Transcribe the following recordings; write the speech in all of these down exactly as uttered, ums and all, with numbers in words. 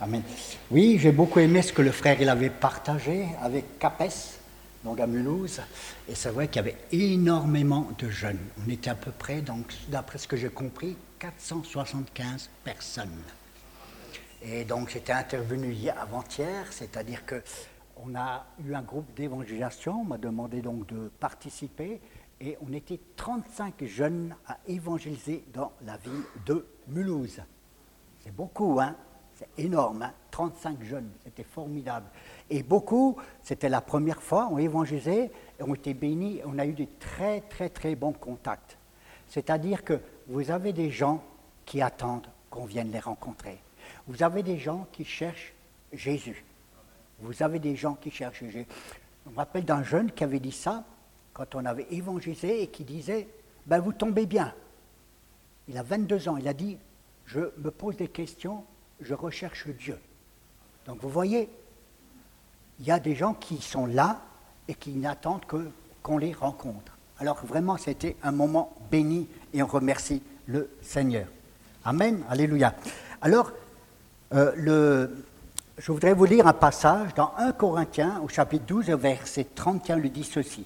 Amen. Oui, j'ai beaucoup aimé ce que le frère il avait partagé avec Capes, donc à Mulhouse. Et c'est vrai qu'il y avait énormément de jeunes. On était à peu près, donc, d'après ce que j'ai compris, quatre cent soixante-quinze personnes. Et donc j'étais intervenu hier, avant-hier, c'est-à-dire qu'on a eu un groupe d'évangélisation, on m'a demandé donc de participer, et on était trente-cinq jeunes à évangéliser dans la ville de Mulhouse. C'est beaucoup, hein? C'est énorme, hein? trente-cinq jeunes, c'était formidable. Et beaucoup, c'était la première fois, ont évangélisé, et ont été bénis, et on a eu des très très très bons contacts. C'est-à-dire que vous avez des gens qui attendent qu'on vienne les rencontrer. Vous avez des gens qui cherchent Jésus. Vous avez des gens qui cherchent Jésus. Je me rappelle d'un jeune qui avait dit ça, quand on avait évangélisé, et qui disait, ben vous tombez bien. Il a vingt-deux ans, il a dit, je me pose des questions, je recherche Dieu. Donc vous voyez, il y a des gens qui sont là et qui n'attendent que, qu'on les rencontre. Alors vraiment, c'était un moment béni et on remercie le Seigneur. Amen, alléluia. Alors, euh, le, je voudrais vous lire un passage dans un Corinthiens, au chapitre douze, verset trente et un, le dit ceci.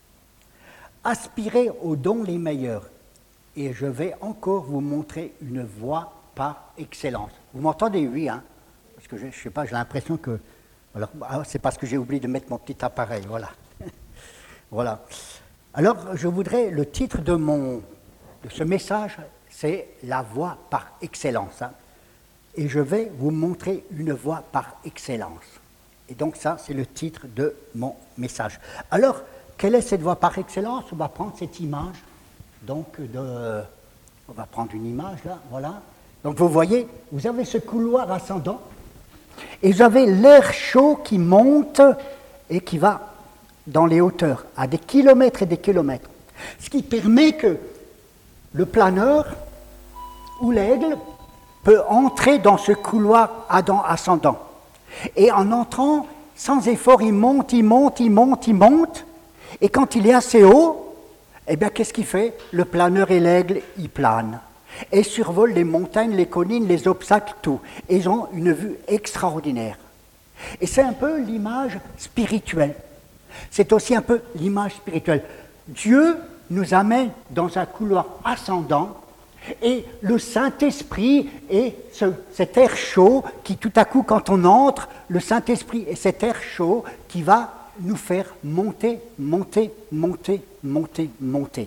« Aspirez aux dons les meilleurs, et je vais encore vous montrer une voie par excellence. » Vous m'entendez, oui, hein? Parce que je ne sais pas, j'ai l'impression que... Alors, c'est parce que j'ai oublié de mettre mon petit appareil, voilà. Voilà. Alors, je voudrais, le titre de, mon, de ce message, c'est « La voie par excellence hein. ». Et je vais vous montrer une voie par excellence. Et donc ça, c'est le titre de mon message. Alors, quelle est cette voie par excellence? On va prendre cette image. Donc, de, on va prendre une image là, voilà. Donc vous voyez, vous avez ce couloir ascendant et vous avez l'air chaud qui monte et qui va dans les hauteurs, à des kilomètres et des kilomètres. Ce qui permet que le planeur ou l'aigle peut entrer dans ce couloir ascendant. Et en entrant, sans effort, il monte, il monte, il monte, il monte. Et quand il est assez haut, eh bien, qu'est-ce qu'il fait? Le planeur et l'aigle, ils planent. Et survolent les montagnes, les collines, les obstacles, tout. Et ils ont une vue extraordinaire. Et c'est un peu l'image spirituelle. C'est aussi un peu l'image spirituelle. Dieu nous amène dans un couloir ascendant et le Saint-Esprit est ce, cet air chaud qui tout à coup, quand on entre, le Saint-Esprit est cet air chaud qui va nous faire monter, monter, monter, monter, monter.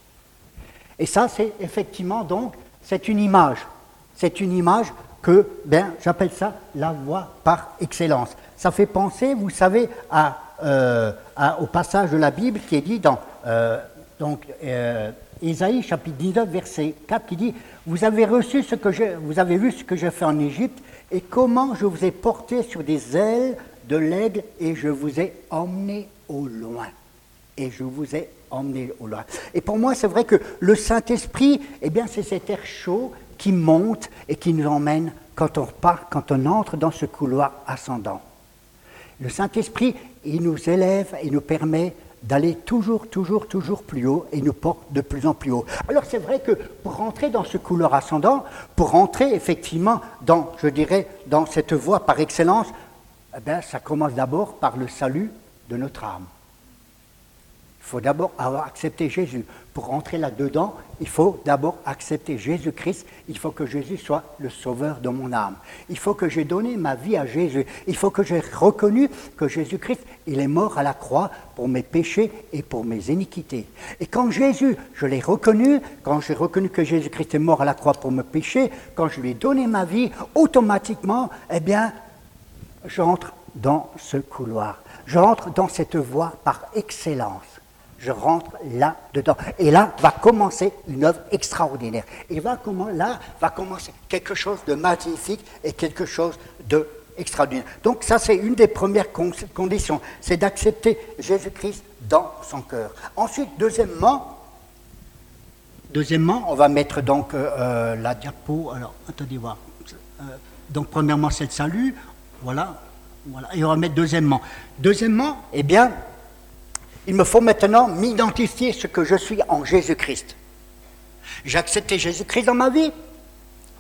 Et ça, c'est effectivement donc, c'est une image. C'est une image que, ben, j'appelle ça la voie par excellence. Ça fait penser, vous savez, à, euh, à, au passage de la Bible qui est dit dans euh, donc, euh, Ésaïe chapitre dix-neuf, verset quatre, qui dit « Vous avez reçu ce que je, vous avez vu ce que j'ai fait en Égypte, et comment je vous ai porté sur des ailes de l'aigle, et je vous ai emmené au loin. » Et je vous ai emmené au loin. Et pour moi, c'est vrai que le Saint-Esprit, eh bien, c'est cet air chaud qui monte et qui nous emmène quand on part, quand on entre dans ce couloir ascendant. Le Saint-Esprit, il nous élève et nous permet d'aller toujours, toujours, toujours plus haut et nous porte de plus en plus haut. Alors c'est vrai que pour rentrer dans ce couloir ascendant, pour rentrer effectivement dans, je dirais, dans cette voie par excellence, eh bien, ça commence d'abord par le salut de notre âme. Il faut d'abord avoir accepté Jésus. Pour rentrer là-dedans, il faut d'abord accepter Jésus-Christ. Il faut que Jésus soit le sauveur de mon âme. Il faut que j'ai donné ma vie à Jésus. Il faut que j'ai reconnu que Jésus-Christ, il est mort à la croix pour mes péchés et pour mes iniquités. Et quand Jésus, je l'ai reconnu, quand j'ai reconnu que Jésus-Christ est mort à la croix pour mes péchés, quand je lui ai donné ma vie, automatiquement, eh bien, j'entre dans ce couloir. J'entre dans cette voie par excellence. Je rentre là-dedans. Et là va commencer une œuvre extraordinaire. Et va comment, là va commencer quelque chose de magnifique et quelque chose d'extraordinaire. Donc ça, c'est une des premières conditions. C'est d'accepter Jésus-Christ dans son cœur. Ensuite, deuxièmement, deuxièmement on va mettre donc euh, la diapo. Alors, attendez voir. Euh, donc, premièrement, c'est le salut. Voilà. Voilà. Et on va mettre deuxièmement. Deuxièmement, eh bien, il me faut maintenant m'identifier ce que je suis en Jésus-Christ. J'ai accepté Jésus-Christ dans ma vie.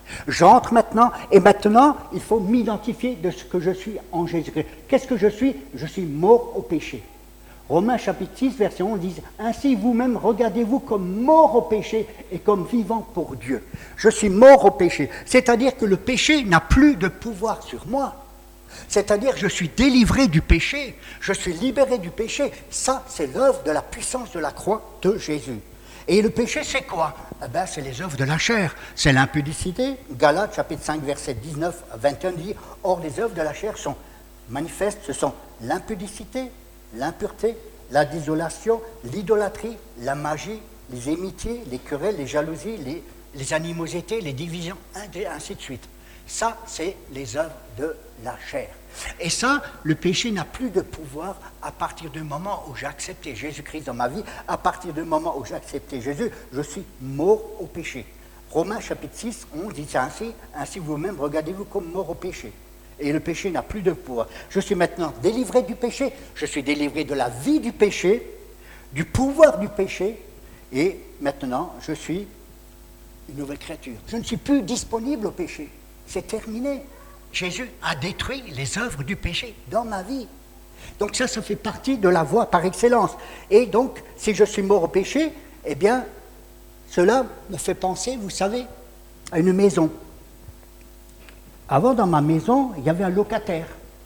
J'entre maintenant, et maintenant, il faut m'identifier de ce que je suis en Jésus-Christ. Qu'est-ce que je suis? Je suis mort au péché. Romains chapitre six, verset onze dit « Ainsi vous-même regardez-vous comme mort au péché et comme vivant pour Dieu. » Je suis mort au péché, c'est-à-dire que le péché n'a plus de pouvoir sur moi. C'est-à-dire que je suis délivré du péché, je suis libéré du péché. Ça, c'est l'œuvre de la puissance de la croix de Jésus. Et le péché, c'est quoi? Eh bien, c'est les œuvres de la chair. C'est l'impudicité. Galates, chapitre cinq, verset dix-neuf à vingt et un dit « Or, les œuvres de la chair sont manifestes, ce sont l'impudicité, l'impureté, la désolation, l'idolâtrie, la magie, les amitiés, les querelles, les jalousies, les, les animosités, les divisions, ainsi de suite. » Ça, c'est les œuvres de la chair. Et ça, le péché n'a plus de pouvoir à partir du moment où j'ai accepté Jésus-Christ dans ma vie. À partir du moment où j'ai accepté Jésus, je suis mort au péché. Romains chapitre six, onze dit ainsi, « Ainsi vous-même regardez-vous comme mort au péché. » Et le péché n'a plus de pouvoir. Je suis maintenant délivré du péché, je suis délivré de la vie du péché, du pouvoir du péché, et maintenant je suis une nouvelle créature. Je ne suis plus disponible au péché. C'est terminé. Jésus a détruit les œuvres du péché dans ma vie. Donc ça, ça fait partie de la voie par excellence. Et donc, si je suis mort au péché, eh bien, cela me fait penser, vous savez, à une maison. Avant, dans ma maison, il y avait un locataire.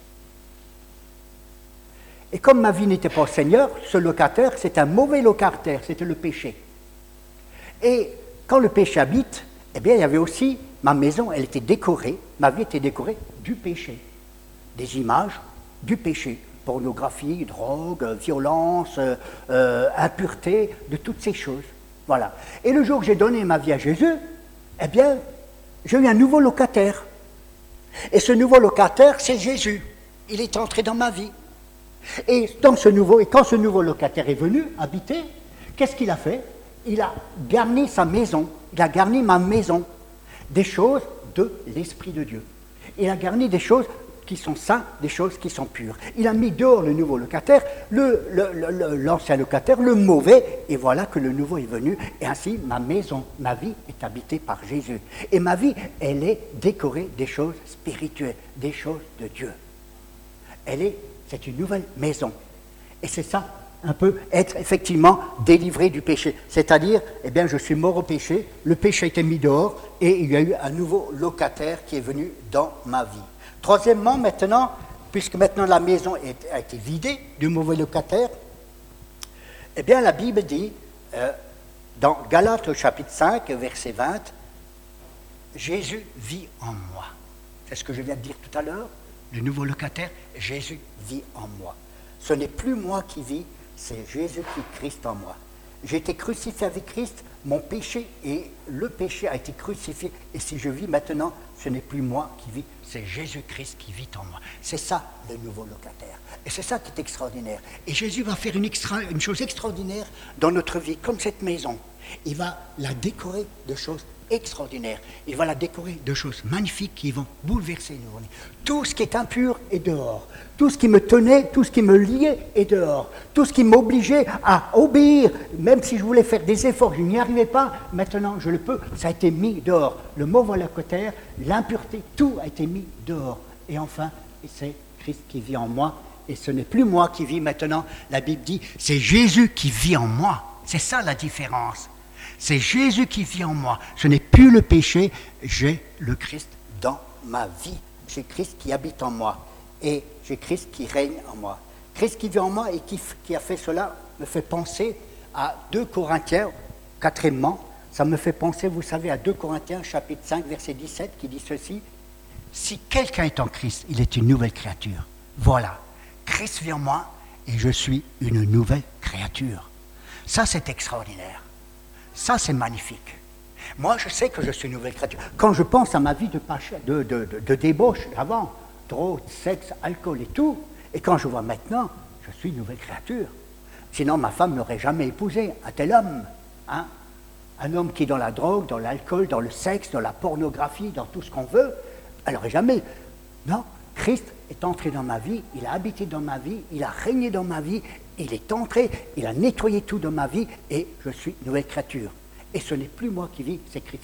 Et comme ma vie n'était pas au Seigneur, ce locataire, c'est un mauvais locataire, c'était le péché. Et quand le péché habite, eh bien, il y avait aussi, ma maison, elle était décorée, ma vie était décorée du péché. Des images du péché. Pornographie, drogue, violence, euh, euh, impureté, de toutes ces choses. Voilà. Et le jour que j'ai donné ma vie à Jésus, eh bien, j'ai eu un nouveau locataire. Et ce nouveau locataire, c'est Jésus. Il est entré dans ma vie. Et, dans ce nouveau, et quand ce nouveau locataire est venu habiter, qu'est-ce qu'il a fait? Il a garni sa maison. Il a garni ma maison. Des choses de l'Esprit de Dieu. Il a garni des choses qui sont saintes, des choses qui sont pures. Il a mis dehors le nouveau locataire, le, le, le, l'ancien locataire, le mauvais, et voilà que le nouveau est venu. Et ainsi, ma maison, ma vie est habitée par Jésus. Et ma vie, elle est décorée des choses spirituelles, des choses de Dieu. Elle est, c'est une nouvelle maison. Et c'est ça, un peu, être effectivement délivré du péché. C'est-à-dire, eh bien, je suis mort au péché, le péché a été mis dehors, et il y a eu un nouveau locataire qui est venu dans ma vie. Troisièmement, maintenant, puisque maintenant la maison est, a été vidée du mauvais locataire, eh bien, la Bible dit, euh, dans Galates au chapitre cinq, verset vingt, « Jésus vit en moi ». C'est ce que je viens de dire tout à l'heure, du nouveau locataire, Jésus vit en moi. Ce n'est plus moi qui vis, c'est Jésus qui est Christ en moi. J'ai été crucifié avec Christ, mon péché et le péché a été crucifié. Et si je vis maintenant, ce n'est plus moi qui vis, c'est Jésus-Christ qui vit en moi. C'est ça le nouveau locataire. Et c'est ça qui est extraordinaire. Et Jésus va faire une, extra, une chose extraordinaire dans notre vie, comme cette maison. Il va la décorer de choses extraordinaires. Il va la décorer de choses magnifiques qui vont bouleverser nos vies. Tout ce qui est impur est dehors. Tout ce qui me tenait, tout ce qui me liait est dehors. Tout ce qui m'obligeait à obéir, même si je voulais faire des efforts, je n'y arrivais pas, maintenant je le peux, ça a été mis dehors. Le mauvais locataire, l'impureté, tout a été mis dehors. Et enfin, c'est Christ qui vit en moi. Et ce n'est plus moi qui vis maintenant. La Bible dit, c'est Jésus qui vit en moi. C'est ça la différence. C'est Jésus qui vit en moi. Ce n'est plus le péché, j'ai le Christ dans ma vie. J'ai Christ qui habite en moi. Et j'ai Christ qui règne en moi. Christ qui vit en moi et qui, qui a fait cela me fait penser à deux Corinthiens, quatrièmement, ça me fait penser, vous savez, à deux Corinthiens, chapitre cinq, verset dix-sept, qui dit ceci, « Si quelqu'un est en Christ, il est une nouvelle créature. Voilà, Christ vit en moi et je suis une nouvelle créature. » Ça, c'est extraordinaire. Ça, c'est magnifique. Moi, je sais que je suis une nouvelle créature. Quand je pense à ma vie de, de, de, de, de débauche avant, drogue, sexe, alcool et tout, et quand je vois maintenant, je suis une nouvelle créature. Sinon, ma femme n'aurait jamais épousé un tel homme. Hein? Un homme qui est dans la drogue, dans l'alcool, dans le sexe, dans la pornographie, dans tout ce qu'on veut, elle n'aurait jamais. Non, Christ est entré dans ma vie, il a habité dans ma vie, il a régné dans ma vie, il est entré, il a nettoyé tout dans ma vie et je suis une nouvelle créature. Et ce n'est plus moi qui vis, c'est Christ en moi.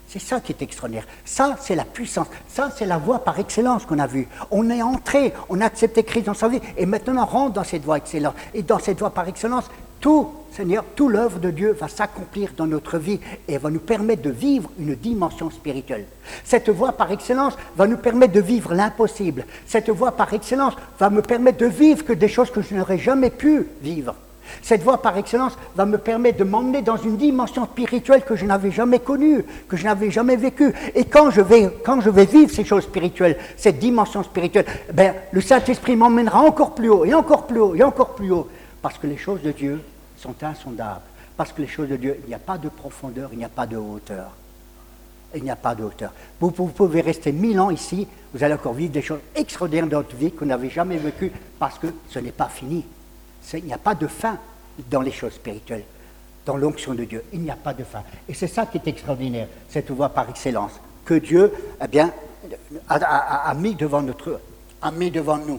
C'est ça qui est extraordinaire. Ça, c'est la puissance. Ça, c'est la voie par excellence qu'on a vue. On est entré, on a accepté Christ dans sa vie, et maintenant on rentre dans cette voie excellente. Et dans cette voie par excellence, tout, Seigneur, toute l'œuvre de Dieu va s'accomplir dans notre vie et va nous permettre de vivre une dimension spirituelle. Cette voie par excellence va nous permettre de vivre l'impossible. Cette voie par excellence va me permettre de vivre que des choses que je n'aurais jamais pu vivre. Cette voie par excellence va me permettre de m'emmener dans une dimension spirituelle que je n'avais jamais connue, que je n'avais jamais vécue. Et quand je vais, quand je vais vivre ces choses spirituelles, cette dimension spirituelle, ben, le Saint-Esprit m'emmènera encore plus haut, et encore plus haut, et encore plus haut. Parce que les choses de Dieu sont insondables. Parce que les choses de Dieu, il n'y a pas de profondeur, il n'y a pas de hauteur. Il n'y a pas de hauteur. Vous, vous pouvez rester mille ans ici, vous allez encore vivre des choses extraordinaires dans votre vie que vous n'avez jamais vécues, parce que ce n'est pas fini. C'est, il n'y a pas de fin dans les choses spirituelles, dans l'onction de Dieu. Il n'y a pas de fin. Et c'est ça qui est extraordinaire, cette voie par excellence, que Dieu eh bien, a, a, a, mis devant notre, a mis devant nous.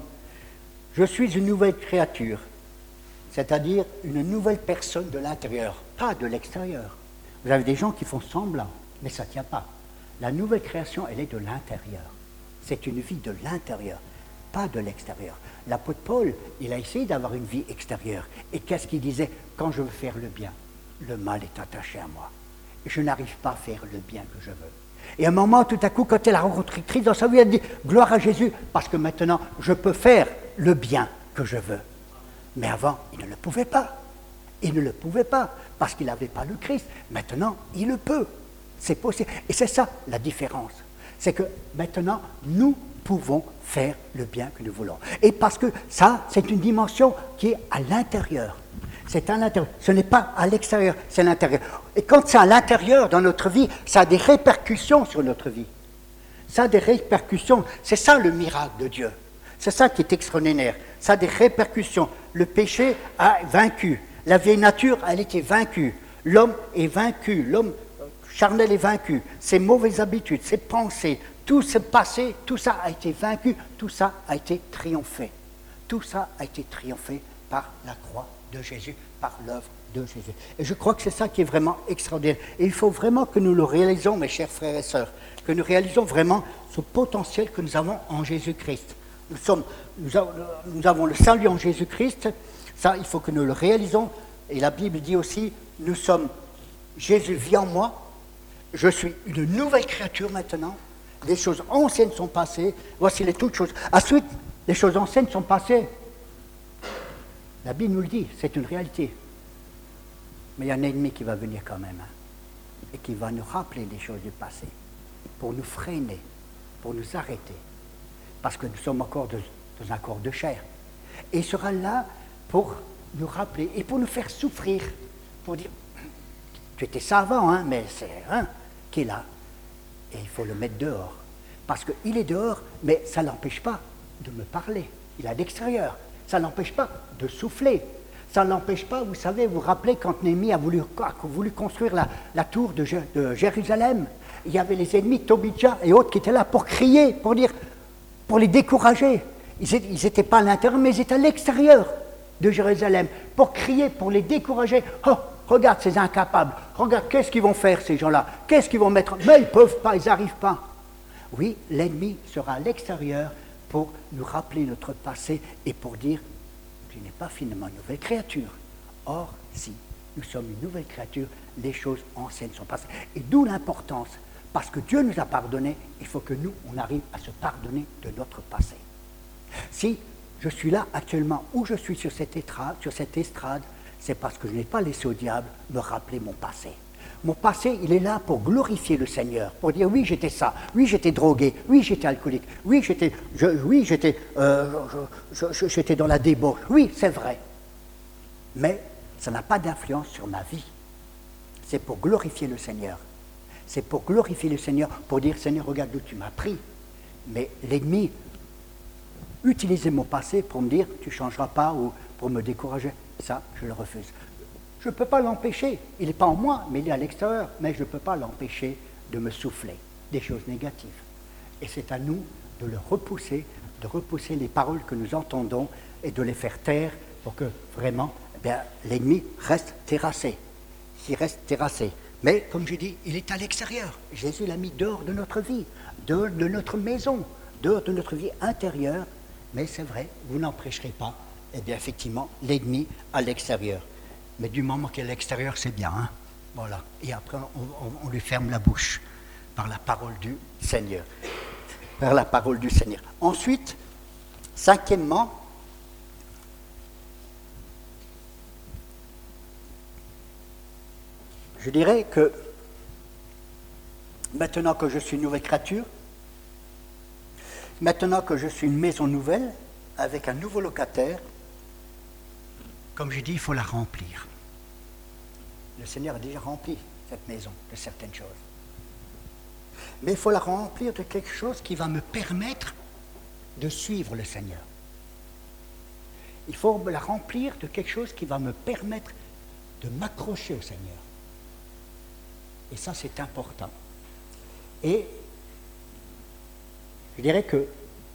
Je suis une nouvelle créature, c'est-à-dire une nouvelle personne de l'intérieur, pas de l'extérieur. Vous avez des gens qui font semblant, mais ça ne tient pas. La nouvelle création, elle est de l'intérieur. C'est une vie de l'intérieur, pas de l'extérieur. L'apôtre Paul, il a essayé d'avoir une vie extérieure. Et qu'est-ce qu'il disait? Quand je veux faire le bien, le mal est attaché à moi. Et je n'arrive pas à faire le bien que je veux. Et à un moment, tout à coup, quand elle a rencontré Christ dans sa vie, elle dit « Gloire à Jésus, parce que maintenant, je peux faire le bien que je veux. » Mais avant, il ne le pouvait pas. Il ne le pouvait pas, parce qu'il n'avait pas le Christ. Maintenant, il le peut. C'est possible. Et c'est ça, la différence. C'est que maintenant, nous pouvons faire le bien que nous voulons. Et parce que ça, c'est une dimension qui est à l'intérieur. C'est à l'intérieur. Ce n'est pas à l'extérieur, c'est à l'intérieur. Et quand c'est à l'intérieur dans notre vie, ça a des répercussions sur notre vie. Ça a des répercussions. C'est ça le miracle de Dieu. C'est ça qui est extraordinaire. Ça a des répercussions. Le péché a vaincu. La vieille nature, elle était vaincue. L'homme est vaincu. L'homme charnel est vaincu. Ses mauvaises habitudes, ses pensées, tout ce passé, tout ça a été vaincu, tout ça a été triomphé. Tout ça a été triomphé par la croix de Jésus, par l'œuvre de Jésus. Et je crois que c'est ça qui est vraiment extraordinaire. Et il faut vraiment que nous le réalisons, mes chers frères et sœurs, que nous réalisons vraiment ce potentiel que nous avons en Jésus-Christ. Nous, sommes, nous, avons, nous avons le salut en Jésus-Christ, ça il faut que nous le réalisons. Et la Bible dit aussi, nous sommes, Jésus vit en moi, je suis une nouvelle créature maintenant. Les choses anciennes sont passées, voici les toutes choses. Ensuite, les choses anciennes sont passées. La Bible nous le dit, c'est une réalité. Mais il y a un ennemi qui va venir quand même, hein, et qui va nous rappeler des choses du passé, pour nous freiner, pour nous arrêter, parce que nous sommes encore de, dans un corps de chair. Et il sera là pour nous rappeler, et pour nous faire souffrir, pour dire, tu étais savant, hein, mais c'est un hein, qui est là. Et il faut le mettre dehors. Parce qu'il est dehors, mais ça ne l'empêche pas de me parler. Il est à l'extérieur. Ça ne l'empêche pas de souffler. Ça ne l'empêche pas, vous savez, vous vous rappelez quand Néhémie a voulu, a voulu construire la, la tour de, de Jérusalem, il y avait les ennemis, Tobidja et autres, qui étaient là pour crier, pour dire, pour les décourager. Ils n'étaient pas à l'intérieur, mais ils étaient à l'extérieur de Jérusalem, pour crier, pour les décourager. Oh, regarde ces incapables, regarde qu'est-ce qu'ils vont faire ces gens-là, qu'est-ce qu'ils vont mettre, mais ils ne peuvent pas, ils n'arrivent pas. Oui, l'ennemi sera à l'extérieur pour nous rappeler notre passé et pour dire, tu n'es pas finalement une nouvelle créature. Or, si nous sommes une nouvelle créature, les choses anciennes sont passées. Et d'où l'importance, parce que Dieu nous a pardonné, il faut que nous, on arrive à se pardonner de notre passé. Si je suis là actuellement, où je suis sur cette estrade, sur cette estrade, c'est parce que je n'ai pas laissé au diable me rappeler mon passé. Mon passé, il est là pour glorifier le Seigneur, pour dire oui, j'étais ça, oui, j'étais drogué, oui, j'étais alcoolique, oui, j'étais, je, oui, j'étais, euh, je, je, j'étais dans la débauche, oui, c'est vrai. Mais ça n'a pas d'influence sur ma vie. C'est pour glorifier le Seigneur. C'est pour glorifier le Seigneur, pour dire Seigneur, regarde d'où tu m'as pris. Mais l'ennemi utilisait mon passé pour me dire tu ne changeras pas ou pour me décourager. Ça, je le refuse. Je ne peux pas l'empêcher. Il n'est pas en moi, mais il est à l'extérieur. Mais je ne peux pas l'empêcher de me souffler des choses négatives. Et c'est à nous de le repousser, de repousser les paroles que nous entendons et de les faire taire pour que vraiment eh bien, l'ennemi reste terrassé. S'il reste terrassé. Mais, comme je dis, il est à l'extérieur. Jésus l'a mis dehors de notre vie, dehors de notre maison, dehors de notre vie intérieure. Mais c'est vrai, vous n'en prêcherez pas. Eh bien, effectivement, l'ennemi à l'extérieur. Mais du moment qu'il est à l'extérieur, c'est bien. Hein, voilà. Et après, on, on, on lui ferme la bouche par la parole du Seigneur. Par la parole du Seigneur. Ensuite, cinquièmement, je dirais que maintenant que je suis une nouvelle créature, maintenant que je suis une maison nouvelle, avec un nouveau locataire, comme je dis, il faut la remplir. Le Seigneur a déjà rempli cette maison de certaines choses. Mais il faut la remplir de quelque chose qui va me permettre de suivre le Seigneur. Il faut la remplir de quelque chose qui va me permettre de m'accrocher au Seigneur. Et ça, c'est important. Et je dirais que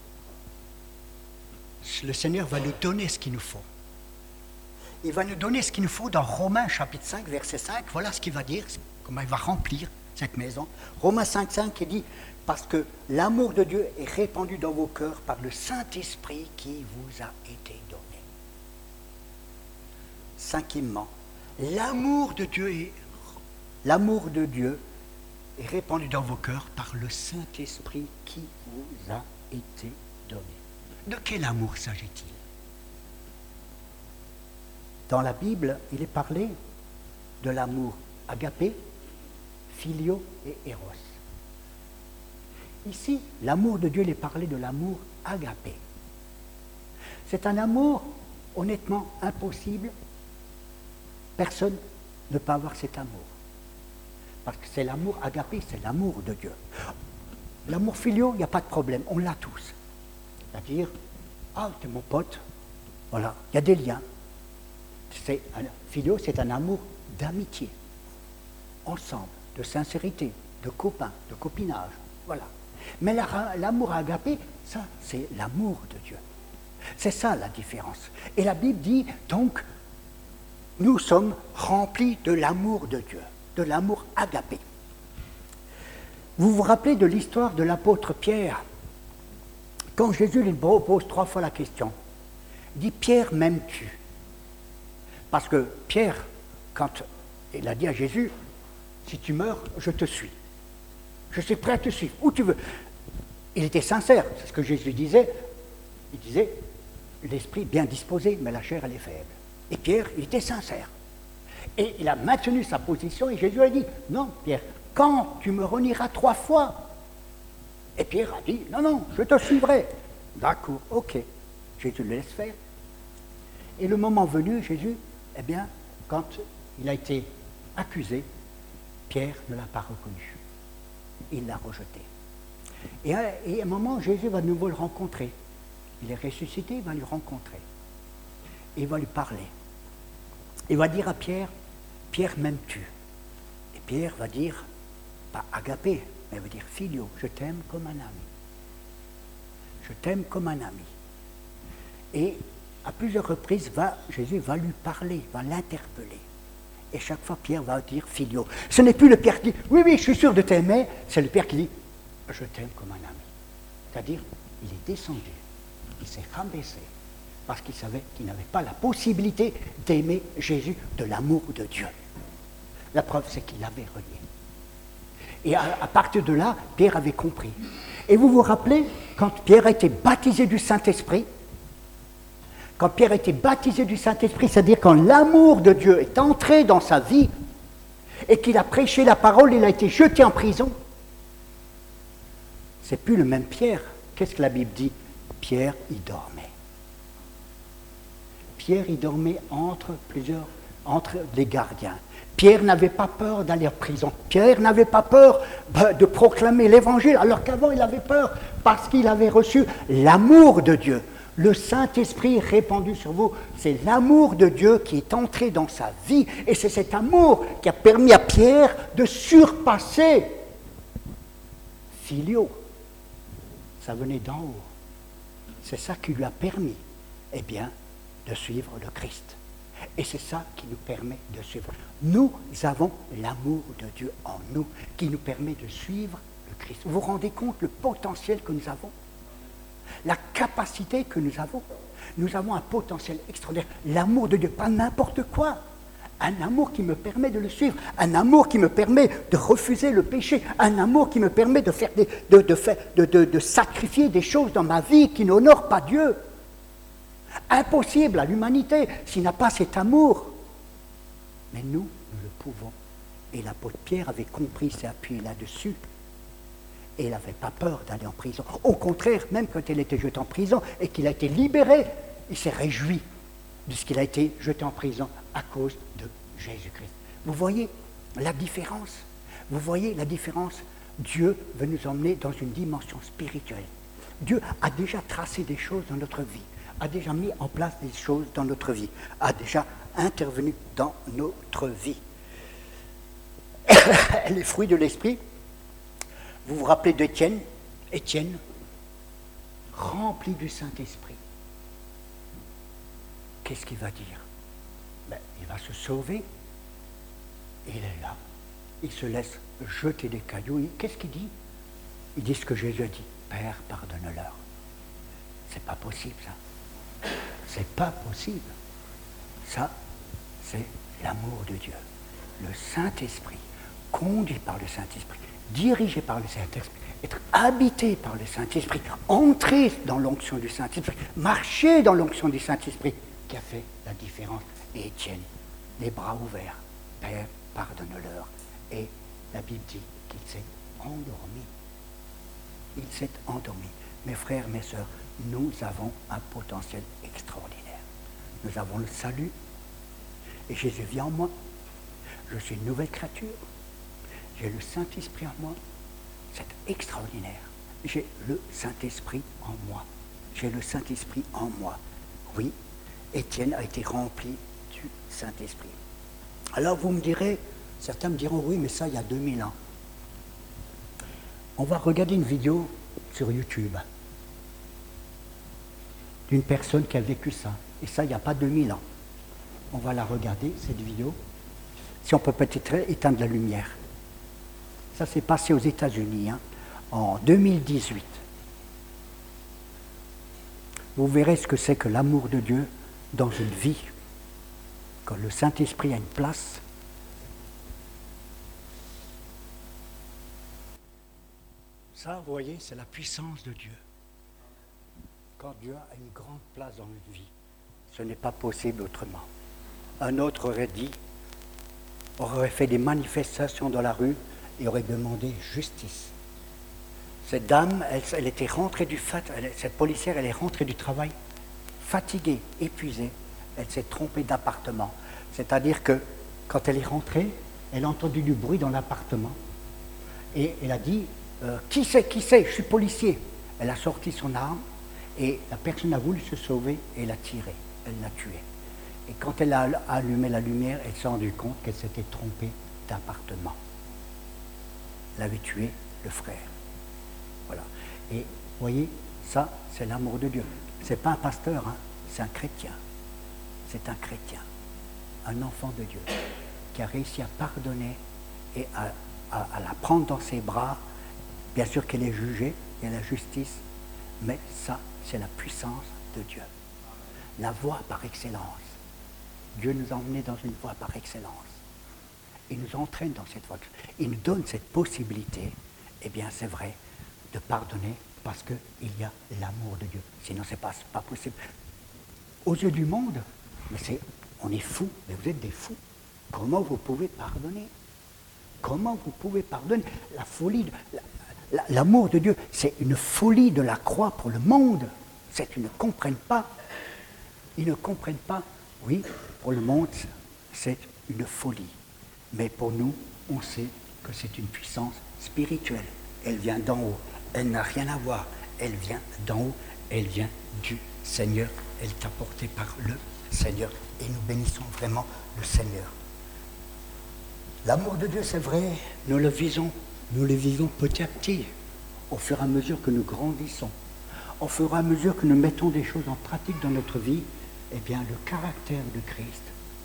le Seigneur va nous donner ce qu'il nous faut. Il va nous donner ce qu'il nous faut dans Romains chapitre cinq, verset cinq. Voilà ce qu'il va dire, comment il va remplir cette maison. Romains cinq, cinq, il dit « Parce que l'amour de Dieu est répandu dans vos cœurs par le Saint-Esprit qui vous a été donné. » Cinquièmement, l'amour de Dieu est, l'amour de Dieu est répandu dans vos cœurs par le Saint-Esprit qui vous a été donné. De quel amour s'agit-il? Dans la Bible, il est parlé de l'amour agapé, filio et éros. Ici, l'amour de Dieu, il est parlé de l'amour agapé. C'est un amour honnêtement impossible. Personne ne peut avoir cet amour. Parce que c'est l'amour agapé, c'est l'amour de Dieu. L'amour filio, il n'y a pas de problème, on l'a tous. C'est-à-dire, ah, t'es mon pote, voilà, il y a des liens. C'est un, filio, c'est un amour d'amitié, ensemble, de sincérité, de copain, de copinage, voilà. Mais la, l'amour agapé, ça, c'est l'amour de Dieu. C'est ça la différence. Et la Bible dit, donc, nous sommes remplis de l'amour de Dieu, de l'amour agapé. Vous vous rappelez de l'histoire de l'apôtre Pierre? Quand Jésus lui pose trois fois la question, il dit « Pierre, m'aimes-tu » Parce que Pierre, quand il a dit à Jésus « Si tu meurs, je te suis. Je suis prêt à te suivre, où tu veux. » Il était sincère, c'est ce que Jésus disait. Il disait « L'esprit bien disposé, mais la chair, elle est faible. » Et Pierre, il était sincère. Et il a maintenu sa position et Jésus a dit « Non, Pierre, quand tu me renieras trois fois ?» Et Pierre a dit « Non, non, je te suivrai. » D'accord, ok. Jésus le laisse faire. Et le moment venu, Jésus, eh bien, quand il a été accusé, Pierre ne l'a pas reconnu. Il l'a rejeté. Et à, et à un moment, Jésus va de nouveau le rencontrer. Il est ressuscité, il va le rencontrer. Et il va lui parler. Il va dire à Pierre, « Pierre, m'aimes-tu » Et Pierre va dire, pas agapé, mais il va dire, « Filio, je t'aime comme un ami. Je t'aime comme un ami. » Et à plusieurs reprises, va, Jésus va lui parler, va l'interpeller. Et chaque fois, Pierre va dire « Filio ». Ce n'est plus le Père qui dit « Oui, oui, je suis sûr de t'aimer », c'est le Père qui dit « Je t'aime comme un ami ». C'est-à-dire, il est descendu, il s'est rabaissé, parce qu'il savait qu'il n'avait pas la possibilité d'aimer Jésus de l'amour de Dieu. La preuve, c'est qu'il l'avait renié. Et à, à partir de là, Pierre avait compris. Et vous vous rappelez, quand Pierre a été baptisé du Saint-Esprit, quand Pierre a été baptisé du Saint-Esprit, c'est-à-dire quand l'amour de Dieu est entré dans sa vie et qu'il a prêché la parole, il a été jeté en prison. C'est plus le même Pierre. Qu'est-ce que la Bible dit? Pierre y dormait. Pierre y dormait entre plusieurs, entre les gardiens. Pierre n'avait pas peur d'aller en prison. Pierre n'avait pas peur de proclamer l'évangile, alors qu'avant il avait peur parce qu'il avait reçu l'amour de Dieu. Le Saint-Esprit répandu sur vous, c'est l'amour de Dieu qui est entré dans sa vie. Et c'est cet amour qui a permis à Pierre de surpasser Filio. Ça venait d'en haut. C'est ça qui lui a permis, eh bien, de suivre le Christ. Et c'est ça qui nous permet de suivre. Nous avons l'amour de Dieu en nous, qui nous permet de suivre le Christ. Vous vous rendez compte le potentiel que nous avons? La capacité que nous avons? Nous avons un potentiel extraordinaire. L'amour de Dieu, pas n'importe quoi. Un amour qui me permet de le suivre, un amour qui me permet de refuser le péché, un amour qui me permet de, faire des, de, de, faire, de, de, de sacrifier des choses dans ma vie qui n'honorent pas Dieu. Impossible à l'humanité s'il n'a pas cet amour. Mais nous, nous le pouvons. Et l'apôtre Pierre avait compris, s'est appuyé là-dessus. Et il n'avait pas peur d'aller en prison. Au contraire, même quand il était jeté en prison et qu'il a été libéré, il s'est réjoui de ce qu'il a été jeté en prison à cause de Jésus-Christ. Vous voyez la différence? Vous voyez la différence? Dieu veut nous emmener dans une dimension spirituelle. Dieu a déjà tracé des choses dans notre vie, a déjà mis en place des choses dans notre vie, a déjà intervenu dans notre vie. Les fruits de l'esprit, vous vous rappelez d'Étienne? Étienne, rempli du Saint-Esprit. Qu'est-ce qu'il va dire? Ben, il va se sauver. Il est là. Il se laisse jeter des cailloux. Qu'est-ce qu'il dit? Il dit ce que Jésus a dit. Père, pardonne-leur. C'est pas possible, ça. C'est pas possible. Ça, c'est l'amour de Dieu. Le Saint-Esprit, conduit par le Saint-Esprit, dirigé par le Saint-Esprit, être habité par le Saint-Esprit, entrer dans l'onction du Saint-Esprit, marcher dans l'onction du Saint-Esprit, qui a fait la différence. Et Étienne, les bras ouverts, Père, pardonne-leur. Et la Bible dit qu'il s'est endormi. Il s'est endormi. Mes frères, mes sœurs, nous avons un potentiel extraordinaire. Nous avons le salut. Et Jésus vit en moi. Je suis une nouvelle créature. J'ai le Saint-Esprit en moi. C'est extraordinaire. J'ai le Saint-Esprit en moi. J'ai le Saint-Esprit en moi. Oui, Étienne a été rempli du Saint-Esprit. Alors vous me direz, certains me diront, oui, mais ça, il y a deux mille ans. On va regarder une vidéo sur YouTube d'une personne qui a vécu ça. Et ça, il n'y a pas deux mille ans. On va la regarder, cette vidéo. Si on peut peut-être éteindre la lumière. Ça s'est passé aux États-Unis, hein, en deux mille dix-huit. Vous verrez ce que c'est que l'amour de Dieu dans une vie. Quand le Saint-Esprit a une place. Ça, vous voyez, c'est la puissance de Dieu. Quand Dieu a une grande place dans notre vie, ce n'est pas possible autrement. Un autre aurait dit, aurait fait des manifestations dans la rue et aurait demandé justice. Cette dame, elle, elle était rentrée du fat, elle, cette policière, elle est rentrée du travail fatiguée, épuisée. Elle s'est trompée d'appartement. C'est-à-dire que quand elle est rentrée, elle a entendu du bruit dans l'appartement et elle a dit euh, « Qui c'est, qui c'est? Je suis policier ». Elle a sorti son arme et la personne a voulu se sauver et l'a tiré. Elle l'a tué. Et quand elle a allumé la lumière, elle s'est rendue compte qu'elle s'était trompée d'appartement. Elle avait tué le frère. Voilà. Et vous voyez, ça, c'est l'amour de Dieu. C'est pas un pasteur, hein, c'est un chrétien. C'est un chrétien, un enfant de Dieu, qui a réussi à pardonner et à, à, à la prendre dans ses bras. Bien sûr qu'elle est jugée, il y a la justice, mais ça, c'est la puissance de Dieu. La voie par excellence. Dieu nous a emmenés dans une voie par excellence. Il nous entraîne dans cette voie. Il nous donne cette possibilité, eh bien c'est vrai, de pardonner parce qu'il y a l'amour de Dieu. Sinon, ce n'est pas, pas possible. Aux yeux du monde, mais c'est, on est fous, mais vous êtes des fous. Comment vous pouvez pardonner? Comment vous pouvez pardonner? La folie, de, la, la, l'amour de Dieu, c'est une folie de la croix pour le monde. C'est, ils ne comprennent pas. Ils ne comprennent pas. Oui, pour le monde, c'est une folie. Mais pour nous, on sait que c'est une puissance spirituelle. Elle vient d'en haut. Elle n'a rien à voir. Elle vient d'en haut. Elle vient du Seigneur. Elle est apportée par le Seigneur. Et nous bénissons vraiment le Seigneur. L'amour de Dieu, c'est vrai, nous le vivons. Nous le vivons petit à petit, au fur et à mesure que nous grandissons. Au fur et à mesure que nous mettons des choses en pratique dans notre vie, eh bien, le caractère de Christ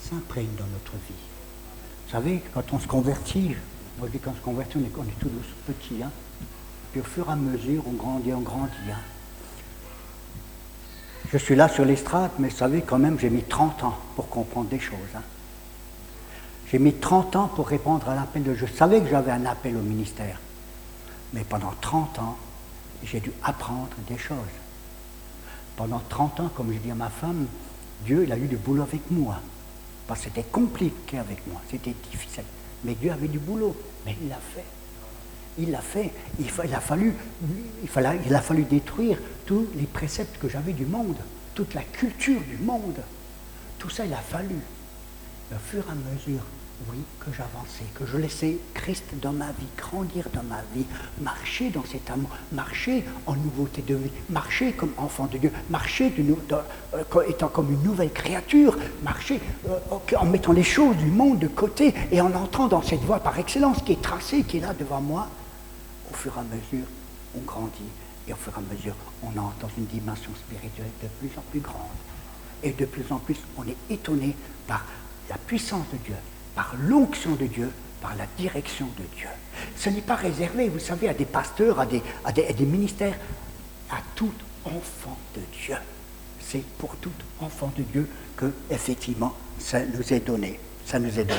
s'imprègne dans notre vie. Vous savez, quand on se convertit, moi je dis quand on se convertit, on est, on est tous petits, hein. Puis au fur et à mesure, on grandit, on grandit. Hein. Je suis là sur l'estrade, mais vous savez, quand même, j'ai mis trente ans pour comprendre des choses. Hein. J'ai mis trente ans pour répondre à l'appel de Dieu. Je savais que j'avais un appel au ministère. Mais pendant trente ans, j'ai dû apprendre des choses. Pendant trente ans, comme je dis à ma femme, Dieu, il a eu du boulot avec moi. Parce que c'était compliqué avec moi, c'était difficile. Mais Dieu avait du boulot, mais il l'a fait. Il l'a fait. Il, fa- il, a fallu, il, fallait, il a fallu détruire tous les préceptes que j'avais du monde, toute la culture du monde. Tout ça, il a fallu. Au fur et à mesure, oui, que j'avançais, que je laissais Christ dans ma vie, grandir dans ma vie, marcher dans cet amour, marcher en nouveauté de vie, marcher comme enfant de Dieu, marcher de nou- de, euh, étant comme une nouvelle créature, marcher euh, en mettant les choses du monde de côté et en entrant dans cette voie par excellence qui est tracée, qui est là devant moi. Au fur et à mesure, on grandit et au fur et à mesure, on entre dans une dimension spirituelle de plus en plus grande. Et de plus en plus, on est étonné par la puissance de Dieu, par l'onction de Dieu, par la direction de Dieu. Ce n'est pas réservé, vous savez, à des pasteurs, à des, à des, à des ministères, à tout enfant de Dieu. C'est pour tout enfant de Dieu que, effectivement, ça nous est donné. Ça nous est donné.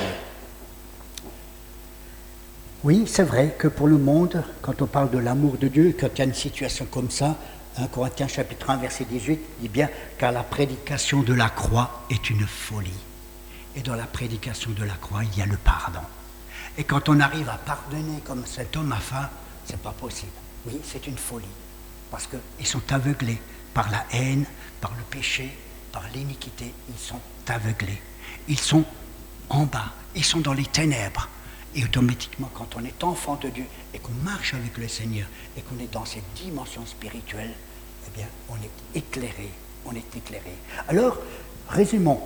Oui, c'est vrai que pour le monde, quand on parle de l'amour de Dieu, quand il y a une situation comme ça, un Corinthiens chapitre un, verset dix-huit, dit bien « Car la prédication de la croix est une folie. » Et dans la prédication de la croix, il y a le pardon. Et quand on arrive à pardonner comme cet homme a fait, c'est pas possible. Oui, c'est une folie. Parce qu'ils sont aveuglés par la haine, par le péché, par l'iniquité. Ils sont aveuglés. Ils sont en bas. Ils sont dans les ténèbres. Et automatiquement, quand on est enfant de Dieu et qu'on marche avec le Seigneur et qu'on est dans cette dimension spirituelle, eh bien, on est éclairé. On est éclairé. Alors, résumons.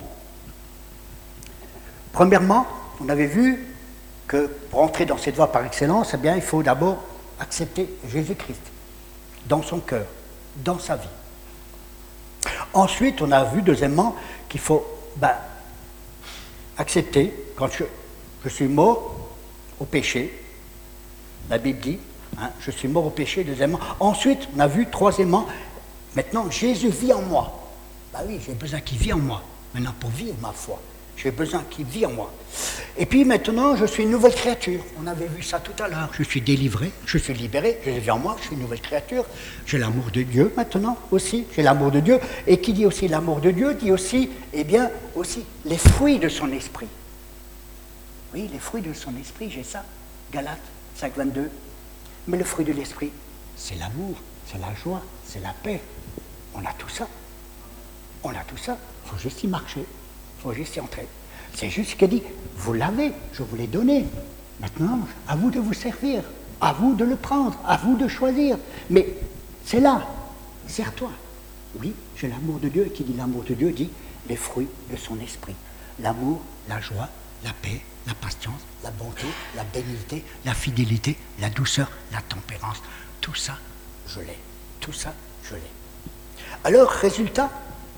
Premièrement, on avait vu que pour entrer dans cette voie par excellence, eh bien, il faut d'abord accepter Jésus-Christ dans son cœur, dans sa vie. Ensuite, on a vu deuxièmement qu'il faut ben, accepter, quand je, je suis mort au péché, la Bible dit, hein, je suis mort au péché, deuxièmement. Ensuite, on a vu troisièmement, maintenant Jésus vit en moi. Ben oui, j'ai besoin qu'il vit en moi, maintenant pour vivre ma foi. J'ai besoin qu'il vit en moi. Et puis maintenant, je suis une nouvelle créature. On avait vu ça tout à l'heure. Je suis délivré, je suis libéré, je vis en moi, je suis une nouvelle créature. J'ai l'amour de Dieu maintenant aussi. J'ai l'amour de Dieu. Et qui dit aussi l'amour de Dieu, dit aussi, eh bien, aussi les fruits de son esprit. Oui, les fruits de son esprit, j'ai ça. Galates cinq, vingt-deux. Mais le fruit de l'esprit, c'est l'amour, c'est la joie, c'est la paix. On a tout ça. On a tout ça. Il faut juste y marcher. Il faut juste y entrer. C'est juste ce qu'il dit, vous l'avez, je vous l'ai donné. Maintenant, à vous de vous servir, à vous de le prendre, à vous de choisir. Mais c'est là, sers-toi. Oui, j'ai l'amour de Dieu, et qui dit l'amour de Dieu dit les fruits de son esprit. L'amour, la joie, la paix, la patience, la bonté, la bénignité, la fidélité, la douceur, la tempérance. Tout ça, je l'ai. Tout ça, je l'ai. Alors, résultat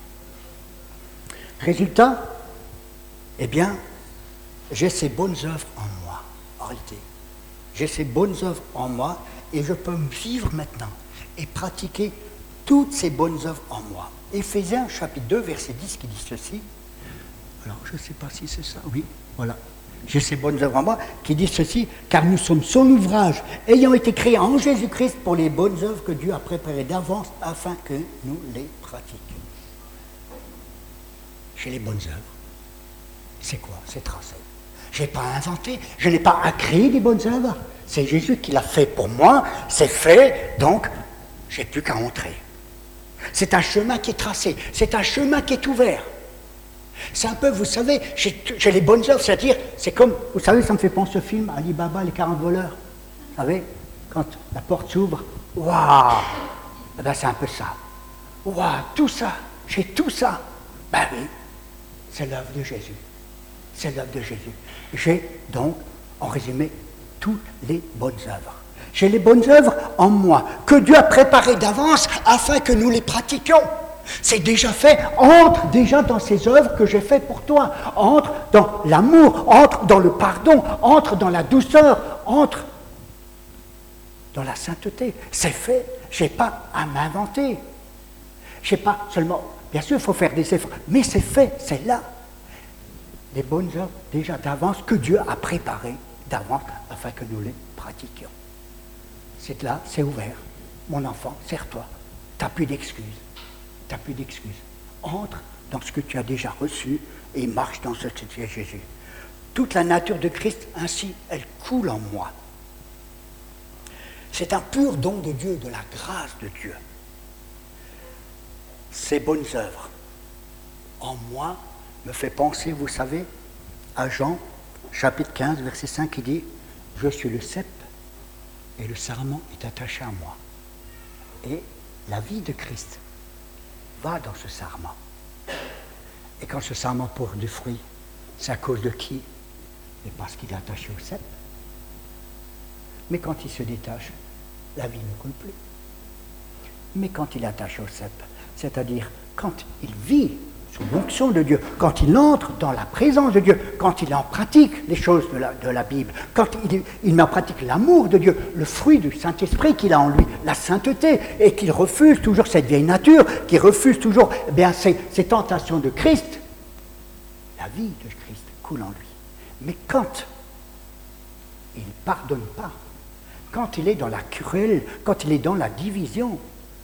Résultat, eh bien, j'ai ces bonnes œuvres en moi, en réalité. J'ai ces bonnes œuvres en moi et je peux me vivre maintenant et pratiquer toutes ces bonnes œuvres en moi. Éphésiens chapitre deux, verset dix qui dit ceci. Alors, je ne sais pas si c'est ça. Oui, voilà. J'ai ces bonnes œuvres en moi qui disent ceci, car nous sommes son ouvrage, ayant été créés en Jésus-Christ pour les bonnes œuvres que Dieu a préparées d'avance afin que nous les pratiquions. J'ai les bonnes œuvres. C'est quoi? C'est tracé. Je n'ai pas inventé, je n'ai pas à créer des bonnes œuvres. C'est Jésus qui l'a fait pour moi, c'est fait, donc je n'ai plus qu'à entrer. C'est un chemin qui est tracé, c'est un chemin qui est ouvert. C'est un peu, vous savez, j'ai, j'ai les bonnes œuvres, c'est-à-dire, c'est comme, vous savez, ça me fait penser au film Ali Baba, les quarante voleurs. Vous savez, quand la porte s'ouvre, waouh, eh ben c'est un peu ça. Waouh, tout ça, j'ai tout ça. Ben oui. C'est l'œuvre de Jésus. C'est l'œuvre de Jésus. J'ai donc, en résumé, toutes les bonnes œuvres. J'ai les bonnes œuvres en moi, que Dieu a préparées d'avance afin que nous les pratiquions. C'est déjà fait. Entre déjà dans ces œuvres que j'ai faites pour toi. Entre dans l'amour, entre dans le pardon, entre dans la douceur, entre dans la sainteté. C'est fait. Je n'ai pas à m'inventer. Je n'ai pas seulement... Bien sûr, il faut faire des efforts, mais c'est fait, c'est là. Les bonnes œuvres déjà d'avance que Dieu a préparées d'avance afin que nous les pratiquions. C'est là, c'est ouvert. Mon enfant, serre-toi. Tu n'as plus d'excuses. Tu n'as plus d'excuses. Entre dans ce que tu as déjà reçu et marche dans ce que tu es Jésus. Toute la nature de Christ, ainsi, elle coule en moi. C'est un pur don de Dieu, de la grâce de Dieu. Ces bonnes œuvres en moi me fait penser, vous savez, à Jean, chapitre quinze, verset cinq, qui dit « Je suis le cep et le sarment est attaché à moi. » Et la vie de Christ va dans ce sarment. Et quand ce sarment porte du fruit, c'est à cause de qui? Et parce qu'il est attaché au cep. Mais quand il se détache, la vie ne coule plus. Mais quand il est attaché au cep, c'est-à-dire quand il vit sous l'onction de Dieu, quand il entre dans la présence de Dieu, quand il en pratique les choses de la, de la Bible, quand il, il met en pratique l'amour de Dieu, le fruit du Saint-Esprit qu'il a en lui, la sainteté, et qu'il refuse toujours cette vieille nature, qu'il refuse toujours eh bien, ces, ces tentations de Christ, la vie de Christ coule en lui. Mais quand il ne pardonne pas, quand il est dans la querelle, quand il est dans la division,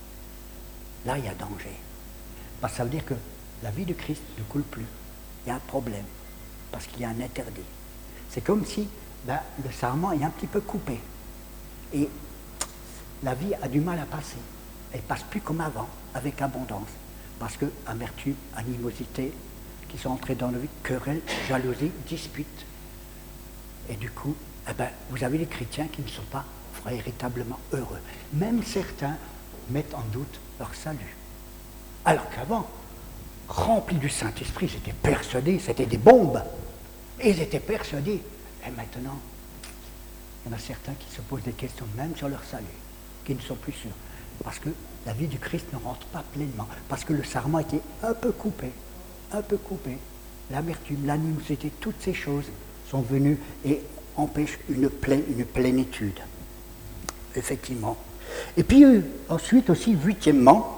là il y a danger. Parce que ça veut dire que la vie de Christ ne coule plus. Il y a un problème, parce qu'il y a un interdit. C'est comme si ben, le sarment est un petit peu coupé. Et la vie a du mal à passer. Elle ne passe plus comme avant, avec abondance. Parce que amertume, animosité, qui sont entrées dans nos vies, querelle, jalousie, dispute. Et du coup, eh ben, vous avez les chrétiens qui ne sont pas véritablement heureux. Même certains mettent en doute leur salut. Alors qu'avant, remplis du Saint-Esprit, ils étaient persuadés, c'était des bombes. Et ils étaient persuadés. Et maintenant, il y en a certains qui se posent des questions même sur leur salut, qui ne sont plus sûrs. Parce que la vie du Christ ne rentre pas pleinement. Parce que le sarment était un peu coupé, un peu coupé. L'amertume, l'animosité, toutes ces choses sont venues et empêchent une, pleine, une plénitude. Effectivement. Et puis euh, ensuite aussi, huitièmement,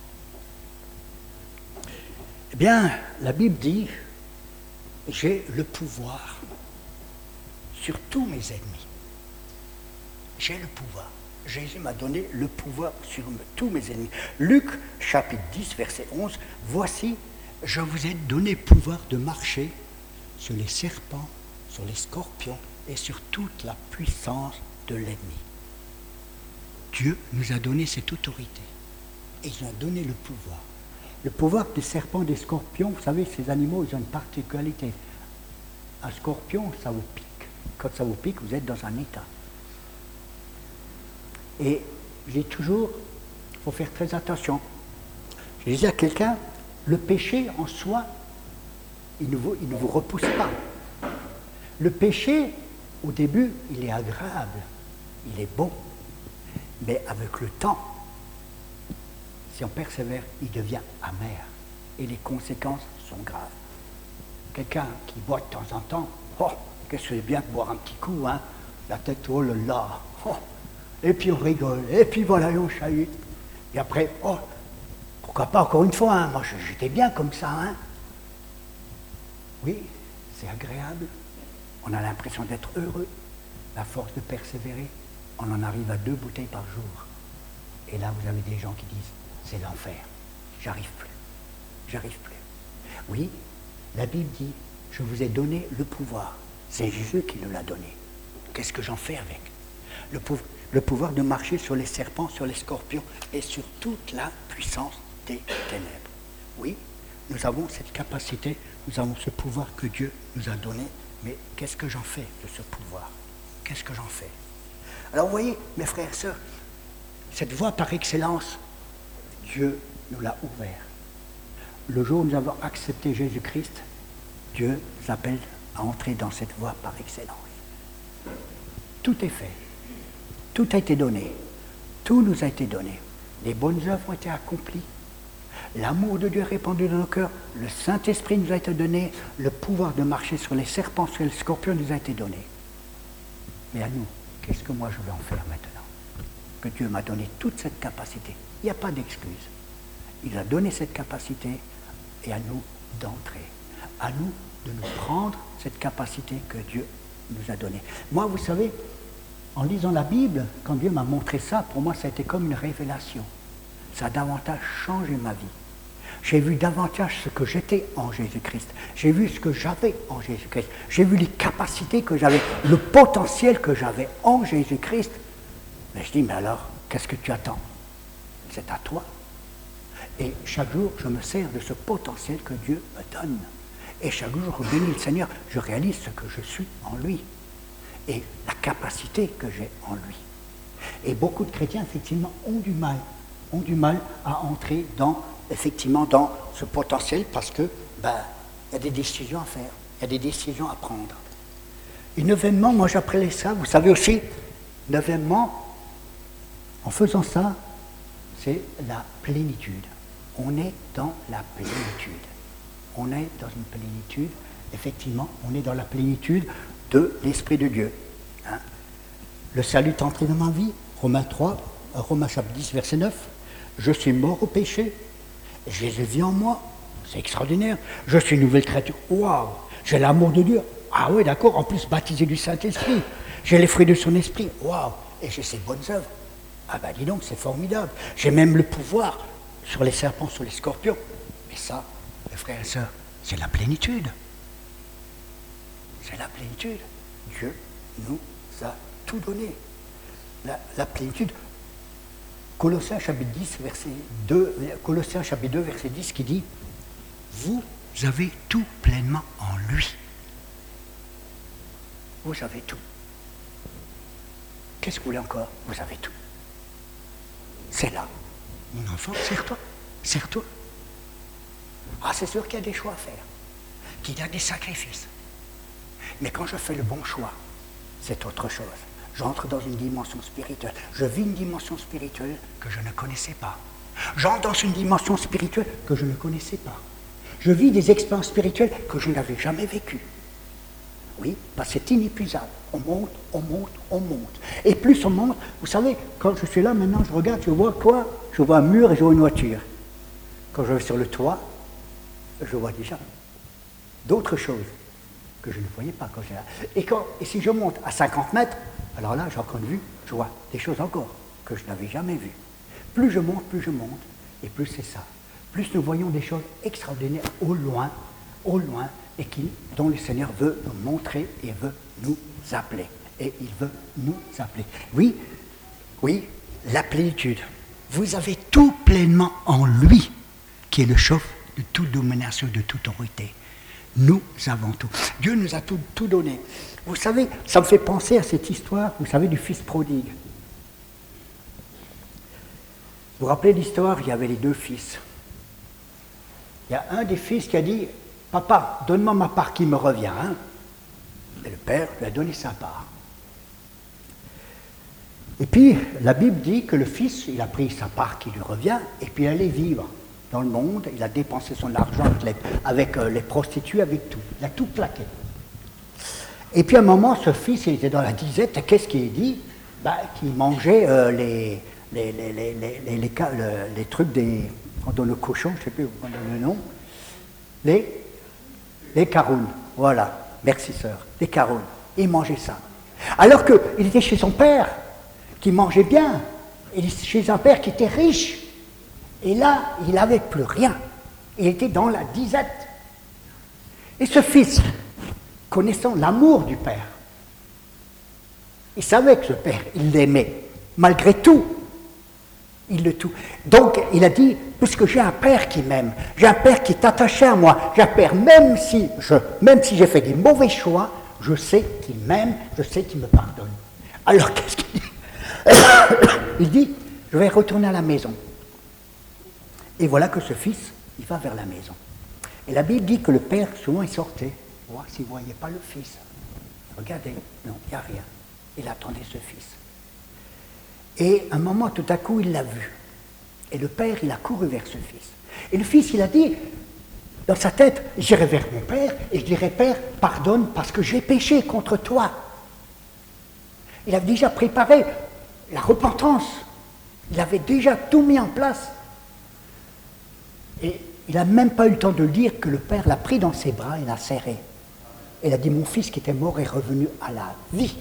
eh bien, la Bible dit, j'ai le pouvoir sur tous mes ennemis. J'ai le pouvoir. Jésus m'a donné le pouvoir sur tous mes ennemis. Luc, chapitre dix, verset onze, voici, je vous ai donné pouvoir de marcher sur les serpents, sur les scorpions et sur toute la puissance de l'ennemi. Dieu nous a donné cette autorité. Et il nous a donné le pouvoir. Le pouvoir des serpents, des scorpions, vous savez, ces animaux, ils ont une particularité. Un scorpion, ça vous pique. Quand ça vous pique, vous êtes dans un état. Et je dis toujours, il faut faire très attention. Je disais à quelqu'un, le péché en soi, il ne vous, il ne vous repousse pas. Le péché, au début, il est agréable, il est bon. Mais avec le temps, si on persévère, il devient amer. Et les conséquences sont graves. Quelqu'un qui boit de temps en temps, oh, qu'est-ce que c'est bien de boire un petit coup, hein, la tête, oh là là, oh, et puis on rigole, et puis voilà, et on chahute. Et après, oh, pourquoi pas encore une fois, hein, moi j'étais bien comme ça, hein. Oui, c'est agréable, on a l'impression d'être heureux, la force de persévérer, on en arrive à deux bouteilles par jour. Et là, vous avez des gens qui disent, c'est l'enfer, j'arrive plus, j'arrive plus. Oui, la Bible dit, je vous ai donné le pouvoir, c'est Jésus qui nous l'a donné. Qu'est-ce que j'en fais avec le, pou- le pouvoir de marcher sur les serpents, sur les scorpions et sur toute la puissance des ténèbres. Oui, nous avons cette capacité, nous avons ce pouvoir que Dieu nous a donné, mais qu'est-ce que j'en fais de ce pouvoir? Qu'est-ce que j'en fais? Alors vous voyez, mes frères et sœurs, cette voie par excellence, Dieu nous l'a ouvert. Le jour où nous avons accepté Jésus-Christ, Dieu nous appelle à entrer dans cette voie par excellence. Tout est fait. Tout a été donné. Tout nous a été donné. Les bonnes œuvres ont été accomplies. L'amour de Dieu est répandu dans nos cœurs, le Saint-Esprit nous a été donné, le pouvoir de marcher sur les serpents, sur les scorpions nous a été donné. Mais à nous, qu'est-ce que moi je vais en faire maintenant? Que Dieu m'a donné toute cette capacité. Il n'y a pas d'excuse. Il a donné cette capacité et à nous d'entrer. À nous de nous prendre cette capacité que Dieu nous a donnée. Moi, vous savez, en lisant la Bible, quand Dieu m'a montré ça, pour moi, ça a été comme une révélation. Ça a davantage changé ma vie. J'ai vu davantage ce que j'étais en Jésus-Christ. J'ai vu ce que j'avais en Jésus-Christ. J'ai vu les capacités que j'avais, le potentiel que j'avais en Jésus-Christ. Mais je dis, mais alors, qu'est-ce que tu attends? C'est à toi. Et chaque jour, je me sers de ce potentiel que Dieu me donne. Et chaque jour, je bénis le Seigneur, je réalise ce que je suis en lui. Et la capacité que j'ai en lui. Et beaucoup de chrétiens, effectivement, ont du mal, ont du mal à entrer dans, effectivement, dans ce potentiel parce que, ben, il y a des décisions à faire, il y a des décisions à prendre. Et neuvièmement, moi j'appelais ça, vous savez aussi, neuvièmement, en faisant ça, c'est la plénitude. On est dans la plénitude. On est dans une plénitude, effectivement, on est dans la plénitude de l'Esprit de Dieu. Hein. Le salut est entré dans ma vie, Romains trois, Romains chapitre dix, verset neuf. Je suis mort au péché, Jésus vit en moi, c'est extraordinaire. Je suis une nouvelle créature, waouh, j'ai l'amour de Dieu. Ah oui, d'accord, en plus baptisé du Saint-Esprit. J'ai les fruits de son esprit, waouh, et j'ai ses bonnes œuvres. Ah ben dis donc, c'est formidable. J'ai même le pouvoir sur les serpents, sur les scorpions. Mais ça, mes frères et sœurs, c'est la plénitude. C'est la plénitude. Dieu nous a tout donné. La, la plénitude. Colossiens chapitre dix, verset deux, Colossiens chapitre deux, verset dix, qui dit « Vous avez tout pleinement en lui. » Vous avez tout. Qu'est-ce que vous voulez encore? Vous avez tout. C'est là. Mon enfant, serre-toi. Serre-toi. Ah, c'est sûr qu'il y a des choix à faire. Qu'il y a des sacrifices. Mais quand je fais le bon choix, c'est autre chose. J'entre dans une dimension spirituelle. Je vis une dimension spirituelle que je ne connaissais pas. J'entre dans une dimension spirituelle que je ne connaissais pas. Je vis des expériences spirituelles que je n'avais jamais vécues. Oui, parce que c'est inépuisable. On monte, on monte, on monte. Et plus on monte, vous savez, quand je suis là maintenant, je regarde, je vois quoi? Je vois un mur et je vois une voiture. Quand je vais sur le toit, je vois déjà d'autres choses que je ne voyais pas quand j'étais là. Et, quand, et si je monte à cinquante mètres, alors là, j'ai encore une vue, je vois des choses encore que je n'avais jamais vues. Plus je monte, plus je monte, et plus c'est ça. Plus nous voyons des choses extraordinaires au loin, au loin, et qui, dont le Seigneur veut nous montrer et veut nous appeler. Et il veut nous appeler. Oui, oui, la plénitude. Vous avez tout pleinement en lui, qui est le chef de toute domination, de toute autorité. Nous avons tout. Dieu nous a tout, tout donné. Vous savez, ça me fait penser à cette histoire, vous savez, du fils prodigue. Vous vous rappelez l'histoire, il y avait les deux fils. Il y a un des fils qui a dit, « Papa, donne-moi ma part qui me revient. Hein. » Et le père lui a donné sa part. Et puis, la Bible dit que le fils, il a pris sa part qui lui revient, et puis il allait vivre dans le monde, il a dépensé son argent avec les, avec, euh, les prostituées, avec tout. Il a tout plaqué. Et puis à un moment, ce fils, il était dans la disette, et qu'est-ce qu'il dit? Bah, qu'il mangeait euh, les, les, les, les, les, les, les, les trucs des... On donne le cochon, je ne sais plus on donne le nom. Les, les carounes, voilà. Merci sœur. Les carounes. Il mangeait ça. Alors qu'il était chez son père, qui mangeait bien. Il était chez un père qui était riche. Et là, il n'avait plus rien. Il était dans la disette. Et ce fils, connaissant l'amour du père, il savait que ce père, il l'aimait. Malgré tout, il le tout. Donc, il a dit, puisque j'ai un père qui m'aime, j'ai un père qui est attaché à moi, j'ai un père, même si, je, même si j'ai fait des mauvais choix, je sais qu'il m'aime, je sais qu'il me pardonne. Alors, qu'est-ce qu'il dit? Il dit, je vais retourner à la maison. Et voilà que ce fils, il va vers la maison. Et la Bible dit que le père, souvent, il sortait, voir s'il ne voyait pas le fils. Regardez, non, il n'y a rien. Il attendait ce fils. Et à un moment, tout à coup, il l'a vu. Et le père, il a couru vers ce fils. Et le fils, il a dit, dans sa tête, j'irai vers mon père et je dirai, Père, pardonne parce que j'ai péché contre toi. Il avait déjà préparé la repentance. Il avait déjà tout mis en place. Et il n'a même pas eu le temps de le dire que le père l'a pris dans ses bras et l'a serré. Et il a dit, mon fils qui était mort est revenu à la vie.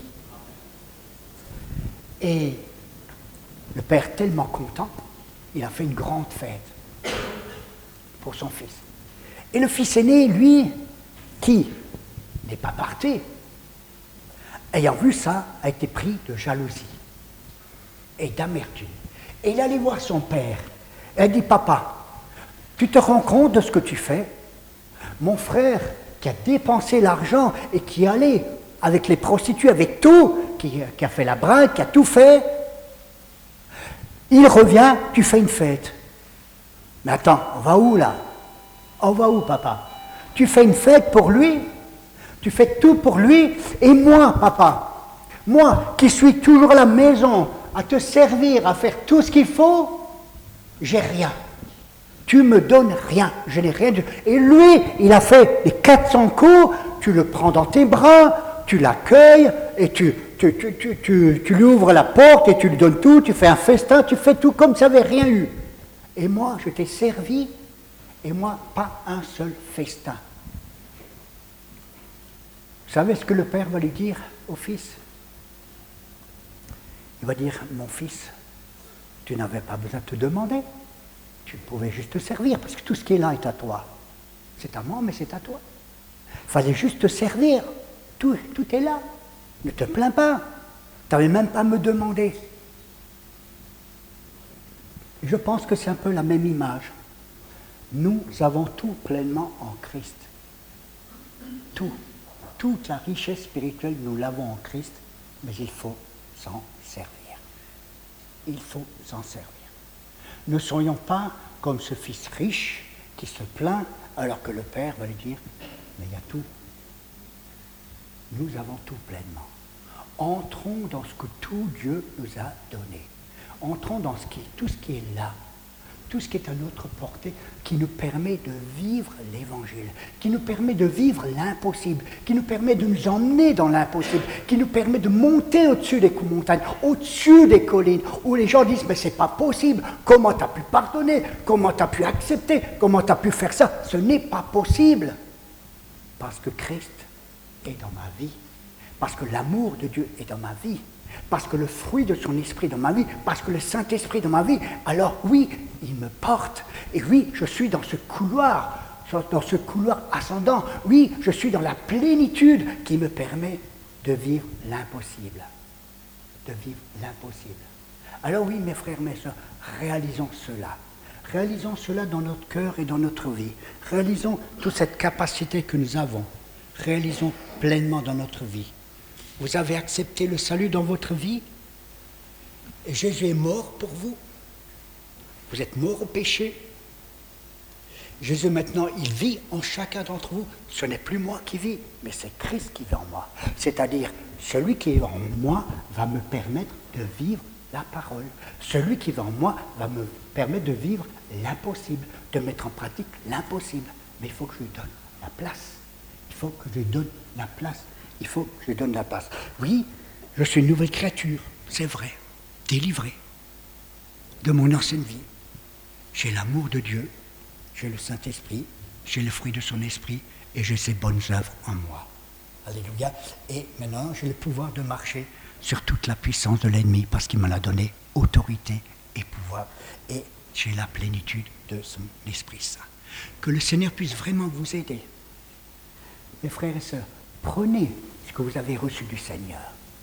Et le père, tellement content, il a fait une grande fête pour son fils. Et le fils aîné, lui, qui n'est pas parti, ayant vu ça, a été pris de jalousie et d'amertume. Et il allait voir son père. Et il a dit, papa, tu te rends compte de ce que tu fais? Mon frère, qui a dépensé l'argent et qui allait avec les prostituées, avec tout, qui, qui a fait la brinque, qui a tout fait, il revient, tu fais une fête. Mais attends, on va où là? On va où, papa? Tu fais une fête pour lui? Tu fais tout pour lui? Et moi, papa, moi qui suis toujours à la maison, à te servir, à faire tout ce qu'il faut, j'ai rien. Tu me donnes rien, je n'ai rien. De... Et lui, il a fait les quatre cents coups, tu le prends dans tes bras, tu l'accueilles, et tu, tu, tu, tu, tu, tu lui ouvres la porte, et tu lui donnes tout, tu fais un festin, tu fais tout comme si tu n'avais rien eu. Et moi, je t'ai servi, et moi, pas un seul festin. Vous savez ce que le père va lui dire au fils? Il va dire, mon fils, tu n'avais pas besoin de te demander. Tu pouvais juste te servir, parce que tout ce qui est là est à toi. C'est à moi, mais c'est à toi. Il fallait juste te servir. Tout, tout est là. Ne te plains pas. Tu n'avais même pas à me demander. Je pense que c'est un peu la même image. Nous avons tout pleinement en Christ. Tout. Toute la richesse spirituelle, nous l'avons en Christ, mais il faut s'en servir. Il faut s'en servir. Ne soyons pas comme ce fils riche qui se plaint alors que le Père va lui dire « mais il y a tout. Nous avons tout pleinement. Entrons dans ce que tout Dieu nous a donné. Entrons dans ce qui, tout ce qui est là, tout ce qui est à notre portée, qui nous permet de vivre l'Évangile, qui nous permet de vivre l'impossible, qui nous permet de nous emmener dans l'impossible, qui nous permet de monter au-dessus des montagnes, au-dessus des collines, où les gens disent « mais c'est pas possible, comment tu as pu pardonner, comment tu as pu accepter, comment tu as pu faire ça ?» Ce n'est pas possible, parce que Christ est dans ma vie, parce que l'amour de Dieu est dans ma vie, parce que le fruit de son esprit dans ma vie, parce que le Saint-Esprit dans ma vie, alors oui, il me porte, et oui, je suis dans ce couloir, dans ce couloir ascendant, oui, je suis dans la plénitude qui me permet de vivre l'impossible, de vivre l'impossible. Alors oui, mes frères, mes sœurs, réalisons cela, réalisons cela dans notre cœur et dans notre vie, réalisons toute cette capacité que nous avons, réalisons pleinement dans notre vie. Vous avez accepté le salut dans votre vie et Jésus est mort pour vous. Vous êtes mort au péché. Jésus maintenant, il vit en chacun d'entre vous. Ce n'est plus moi qui vis, mais c'est Christ qui vit en moi. C'est-à-dire, celui qui est en moi va me permettre de vivre la parole. Celui qui est en moi va me permettre de vivre l'impossible, de mettre en pratique l'impossible. Mais il faut que je lui donne la place. Il faut que je lui donne la place. Il faut que je lui donne la place. Oui, je suis une nouvelle créature, c'est vrai, délivrée de mon ancienne vie. J'ai l'amour de Dieu, j'ai le Saint-Esprit, j'ai le fruit de son esprit et j'ai ses bonnes œuvres en moi. Alléluia. Et maintenant, j'ai le pouvoir de marcher sur toute la puissance de l'ennemi parce qu'il m'en a donné autorité et pouvoir. Et j'ai la plénitude de son Esprit Saint. Que le Seigneur puisse vraiment vous aider. Mes frères et sœurs, prenez ce que vous avez reçu du Seigneur.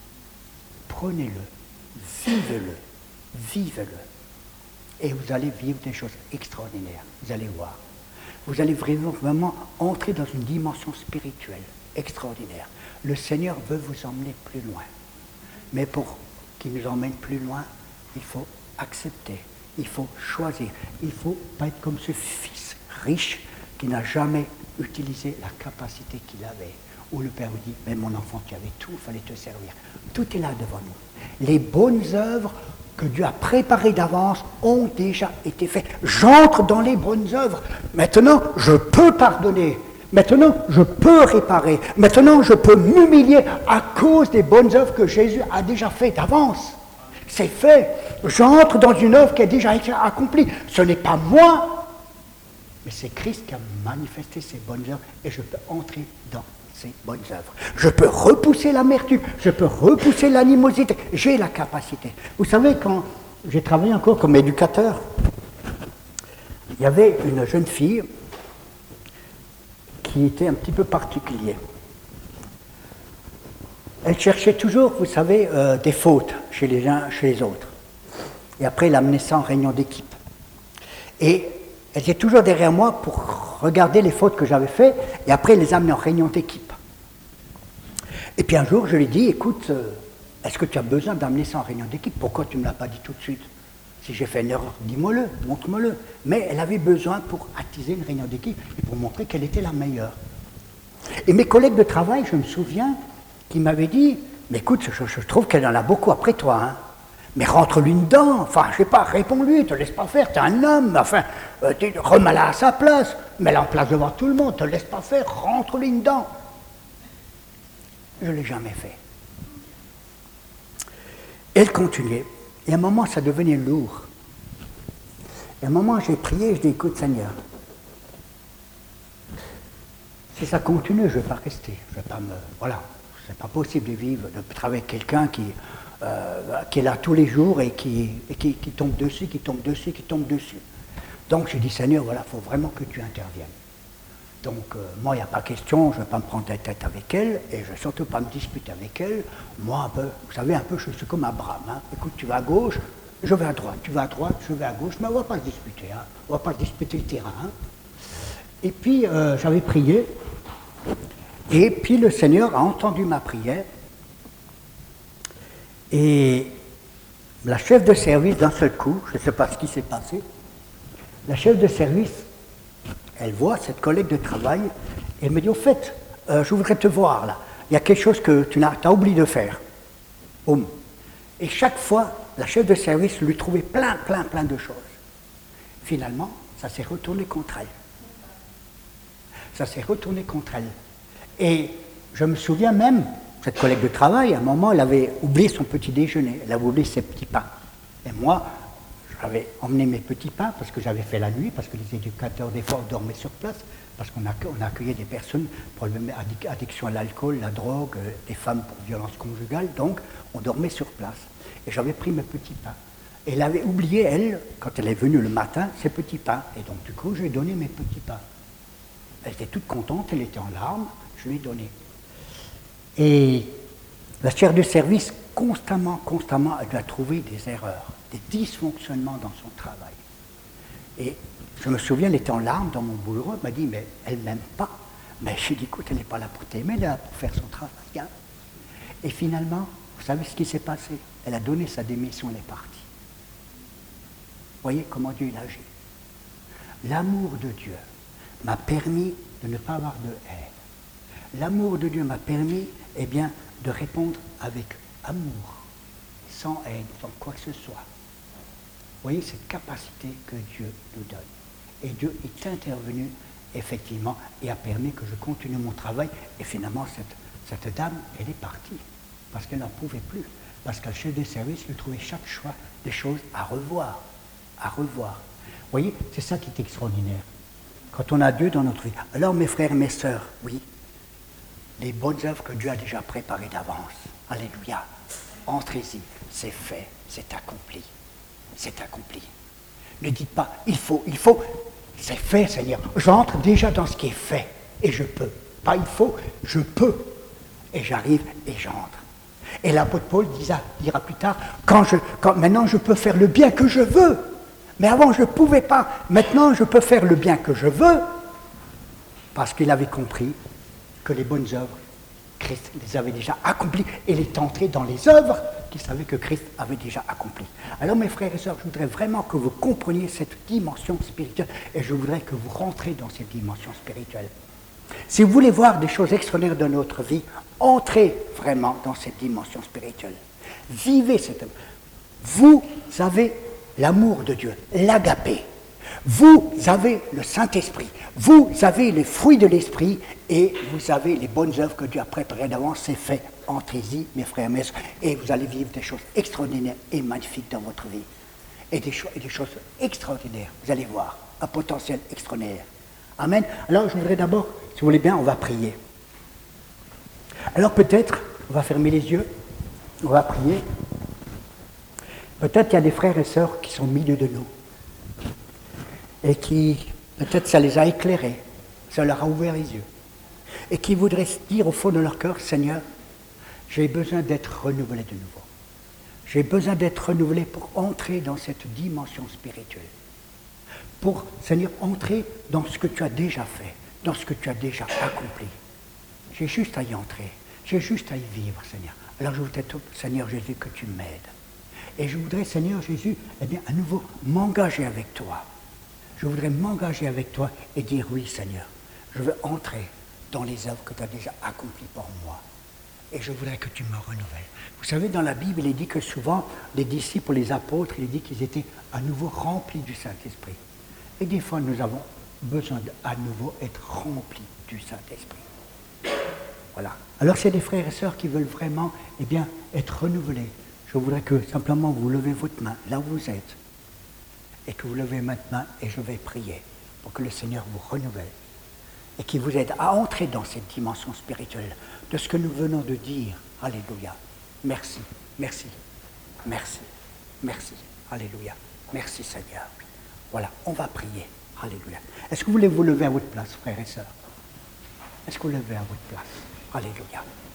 Prenez-le, vivez-le, vivez-le. Et vous allez vivre des choses extraordinaires. Vous allez voir. Vous allez vraiment, vraiment entrer dans une dimension spirituelle extraordinaire. Le Seigneur veut vous emmener plus loin. Mais pour qu'il nous emmène plus loin, il faut accepter, il faut choisir. Il ne faut pas être comme ce fils riche qui n'a jamais utilisé la capacité qu'il avait. Où le Père vous dit, mais mon enfant, tu avais tout, il fallait te servir. Tout est là devant nous. Les bonnes œuvres que Dieu a préparées d'avance ont déjà été faites. J'entre dans les bonnes œuvres. Maintenant, je peux pardonner. Maintenant, je peux réparer. Maintenant, je peux m'humilier à cause des bonnes œuvres que Jésus a déjà faites d'avance. C'est fait. J'entre dans une œuvre qui a déjà été accomplie. Ce n'est pas moi, mais c'est Christ qui a manifesté ces bonnes œuvres et je peux entrer dans ces bonnes œuvres. Je peux repousser l'amertume, je peux repousser l'animosité. J'ai la capacité. Vous savez, quand j'ai travaillé encore comme éducateur, il y avait une jeune fille qui était un petit peu particulière. Elle cherchait toujours, vous savez, euh, des fautes chez les uns, chez les autres. Et après, elle amenait ça en réunion d'équipe. Et elle était toujours derrière moi pour regarder les fautes que j'avais faites, et après, elle les amenait en réunion d'équipe. Et puis un jour, je lui ai dit, écoute, euh, est-ce que tu as besoin d'amener ça en réunion d'équipe? Pourquoi tu ne me l'as pas dit tout de suite? Si j'ai fait une erreur, dis-moi-le, montre-moi-le. Mais elle avait besoin pour attiser une réunion d'équipe et pour montrer qu'elle était la meilleure. Et mes collègues de travail, je me souviens, qui m'avaient dit, mais écoute, je, je trouve qu'elle en a beaucoup après toi, hein. Mais rentre-lui dedans, enfin, je sais pas, réponds-lui, te laisse pas faire, t'es un homme, enfin, euh, remets-la à sa place, mets-la en place devant tout le monde, te laisse pas faire, rentre-lui dedans. Je ne l'ai jamais fait. Elle continuait. Et à un moment, ça devenait lourd. Et à un moment, j'ai prié, je dis, écoute Seigneur, si ça continue, je ne vais pas rester. Je vais pas me... Voilà, c'est pas possible de vivre, de travailler avec quelqu'un qui, euh, qui est là tous les jours et, qui, et qui, qui tombe dessus, qui tombe dessus, qui tombe dessus. Donc j'ai dit, Seigneur, voilà, il faut vraiment que tu interviennes. Donc, euh, moi, il n'y a pas question, je ne vais pas me prendre la tête avec elle, et je ne vais surtout pas me disputer avec elle. Moi, un peu, vous savez, un peu, je suis comme Abraham. Hein. Écoute, tu vas à gauche, je vais à droite. Tu vas à droite, je vais à gauche, mais on ne va pas se disputer. Hein. On ne va pas se disputer le terrain. Hein. Et puis, euh, j'avais prié, et puis le Seigneur a entendu ma prière, et la chef de service, d'un seul coup, je ne sais pas ce qui s'est passé, la chef de service, elle voit cette collègue de travail et elle me dit, au fait, euh, je voudrais te voir là. Il y a quelque chose que tu as, as oublié de faire. Boum. Et chaque fois, la chef de service lui trouvait plein, plein, plein de choses. Finalement, ça s'est retourné contre elle. Ça s'est retourné contre elle. Et je me souviens même, cette collègue de travail, à un moment, elle avait oublié son petit déjeuner. Elle avait oublié ses petits pains. Et moi, j'avais emmené mes petits pains parce que j'avais fait la nuit, parce que les éducateurs d'effort dormaient sur place, parce qu'on a, on a accueilli des personnes pour addiction à l'alcool, la drogue, euh, des femmes pour violence conjugale, donc on dormait sur place. Et j'avais pris mes petits pains. Et elle avait oublié, elle, quand elle est venue le matin, ses petits pains. Et donc du coup, je lui ai donné mes petits pains. Elle était toute contente, elle était en larmes, je lui ai donné. Et la chef de service, constamment, constamment, elle doit trouver des erreurs, des dysfonctionnements dans son travail. Et je me souviens, elle était en larmes dans mon boulot, elle m'a dit, mais elle ne m'aime pas. Mais j'ai dit, écoute, elle n'est pas là pour t'aimer, elle est là pour faire son travail. Hein. Et finalement, vous savez ce qui s'est passé? Elle a donné sa démission, elle est partie. Vous voyez comment Dieu il agit. L'amour de Dieu m'a permis de ne pas avoir de haine. L'amour de Dieu m'a permis, eh bien, de répondre avec amour, sans haine, sans quoi que ce soit. Vous voyez cette capacité que Dieu nous donne. Et Dieu est intervenu, effectivement, et a permis que je continue mon travail. Et finalement, cette, cette dame, elle est partie, parce qu'elle n'en pouvait plus. Parce qu'un chef de service lui trouvait chaque fois des choses à revoir, à revoir. Vous voyez, c'est ça qui est extraordinaire. Quand on a Dieu dans notre vie. Alors, mes frères et mes sœurs, oui, les bonnes œuvres que Dieu a déjà préparées d'avance. Alléluia. Entrez-y, c'est fait, c'est accompli. C'est accompli. Ne dites pas, il faut, il faut, c'est fait, Seigneur. J'entre déjà dans ce qui est fait, et je peux. Pas il faut, je peux. Et j'arrive et j'entre. Et l'apôtre Paul dira, dira plus tard, quand je, quand, maintenant je peux faire le bien que je veux. Mais avant je ne pouvais pas. Maintenant je peux faire le bien que je veux. Parce qu'il avait compris que les bonnes œuvres, Christ les avait déjà accomplies. Et il est entré dans les œuvres qu'il savait que Christ avait déjà accomplies. Alors mes frères et sœurs, je voudrais vraiment que vous compreniez cette dimension spirituelle. Et je voudrais que vous rentrez dans cette dimension spirituelle. Si vous voulez voir des choses extraordinaires de notre vie, entrez vraiment dans cette dimension spirituelle. Vivez cette... Vous avez l'amour de Dieu, l'agapé. Vous avez le Saint-Esprit. Vous avez les fruits de l'Esprit et vous avez les bonnes œuvres que Dieu a préparées d'avance. C'est fait. Entrez-y, mes frères et mes sœurs, et vous allez vivre des choses extraordinaires et magnifiques dans votre vie. Et des, cho- et des choses extraordinaires. Vous allez voir un potentiel extraordinaire. Amen. Alors, je voudrais d'abord, si vous voulez bien, on va prier. Alors peut-être, on va fermer les yeux, on va prier. Peut-être qu'il y a des frères et sœurs qui sont au milieu de nous. Et qui, peut-être ça les a éclairés, ça leur a ouvert les yeux. Et qui voudraient se dire au fond de leur cœur, Seigneur, j'ai besoin d'être renouvelé de nouveau. J'ai besoin d'être renouvelé pour entrer dans cette dimension spirituelle. Pour, Seigneur, entrer dans ce que tu as déjà fait, dans ce que tu as déjà accompli. J'ai juste à y entrer, j'ai juste à y vivre, Seigneur. Alors je voudrais, Seigneur Jésus, que tu m'aides. Et je voudrais, Seigneur Jésus, eh bien, à nouveau, m'engager avec toi. Je voudrais m'engager avec toi et dire, oui, Seigneur, je veux entrer dans les œuvres que tu as déjà accomplies pour moi. Et je voudrais que tu me renouvelles. Vous savez, dans la Bible, il est dit que souvent, les disciples, les apôtres, il est dit qu'ils étaient à nouveau remplis du Saint-Esprit. Et des fois, nous avons besoin d'à nouveau être remplis du Saint-Esprit. Voilà. Alors, c'est des frères et sœurs qui veulent vraiment, eh bien, être renouvelés. Je voudrais que simplement vous levez votre main là où vous êtes et que vous levez maintenant et je vais prier pour que le Seigneur vous renouvelle et qu'il vous aide à entrer dans cette dimension spirituelle de ce que nous venons de dire. Alléluia. Merci, merci, merci, merci. Alléluia. Merci Seigneur. Voilà, on va prier. Alléluia. Est-ce que vous voulez vous lever à votre place, frères et sœurs? Est-ce que vous levez à votre place? Alléluia.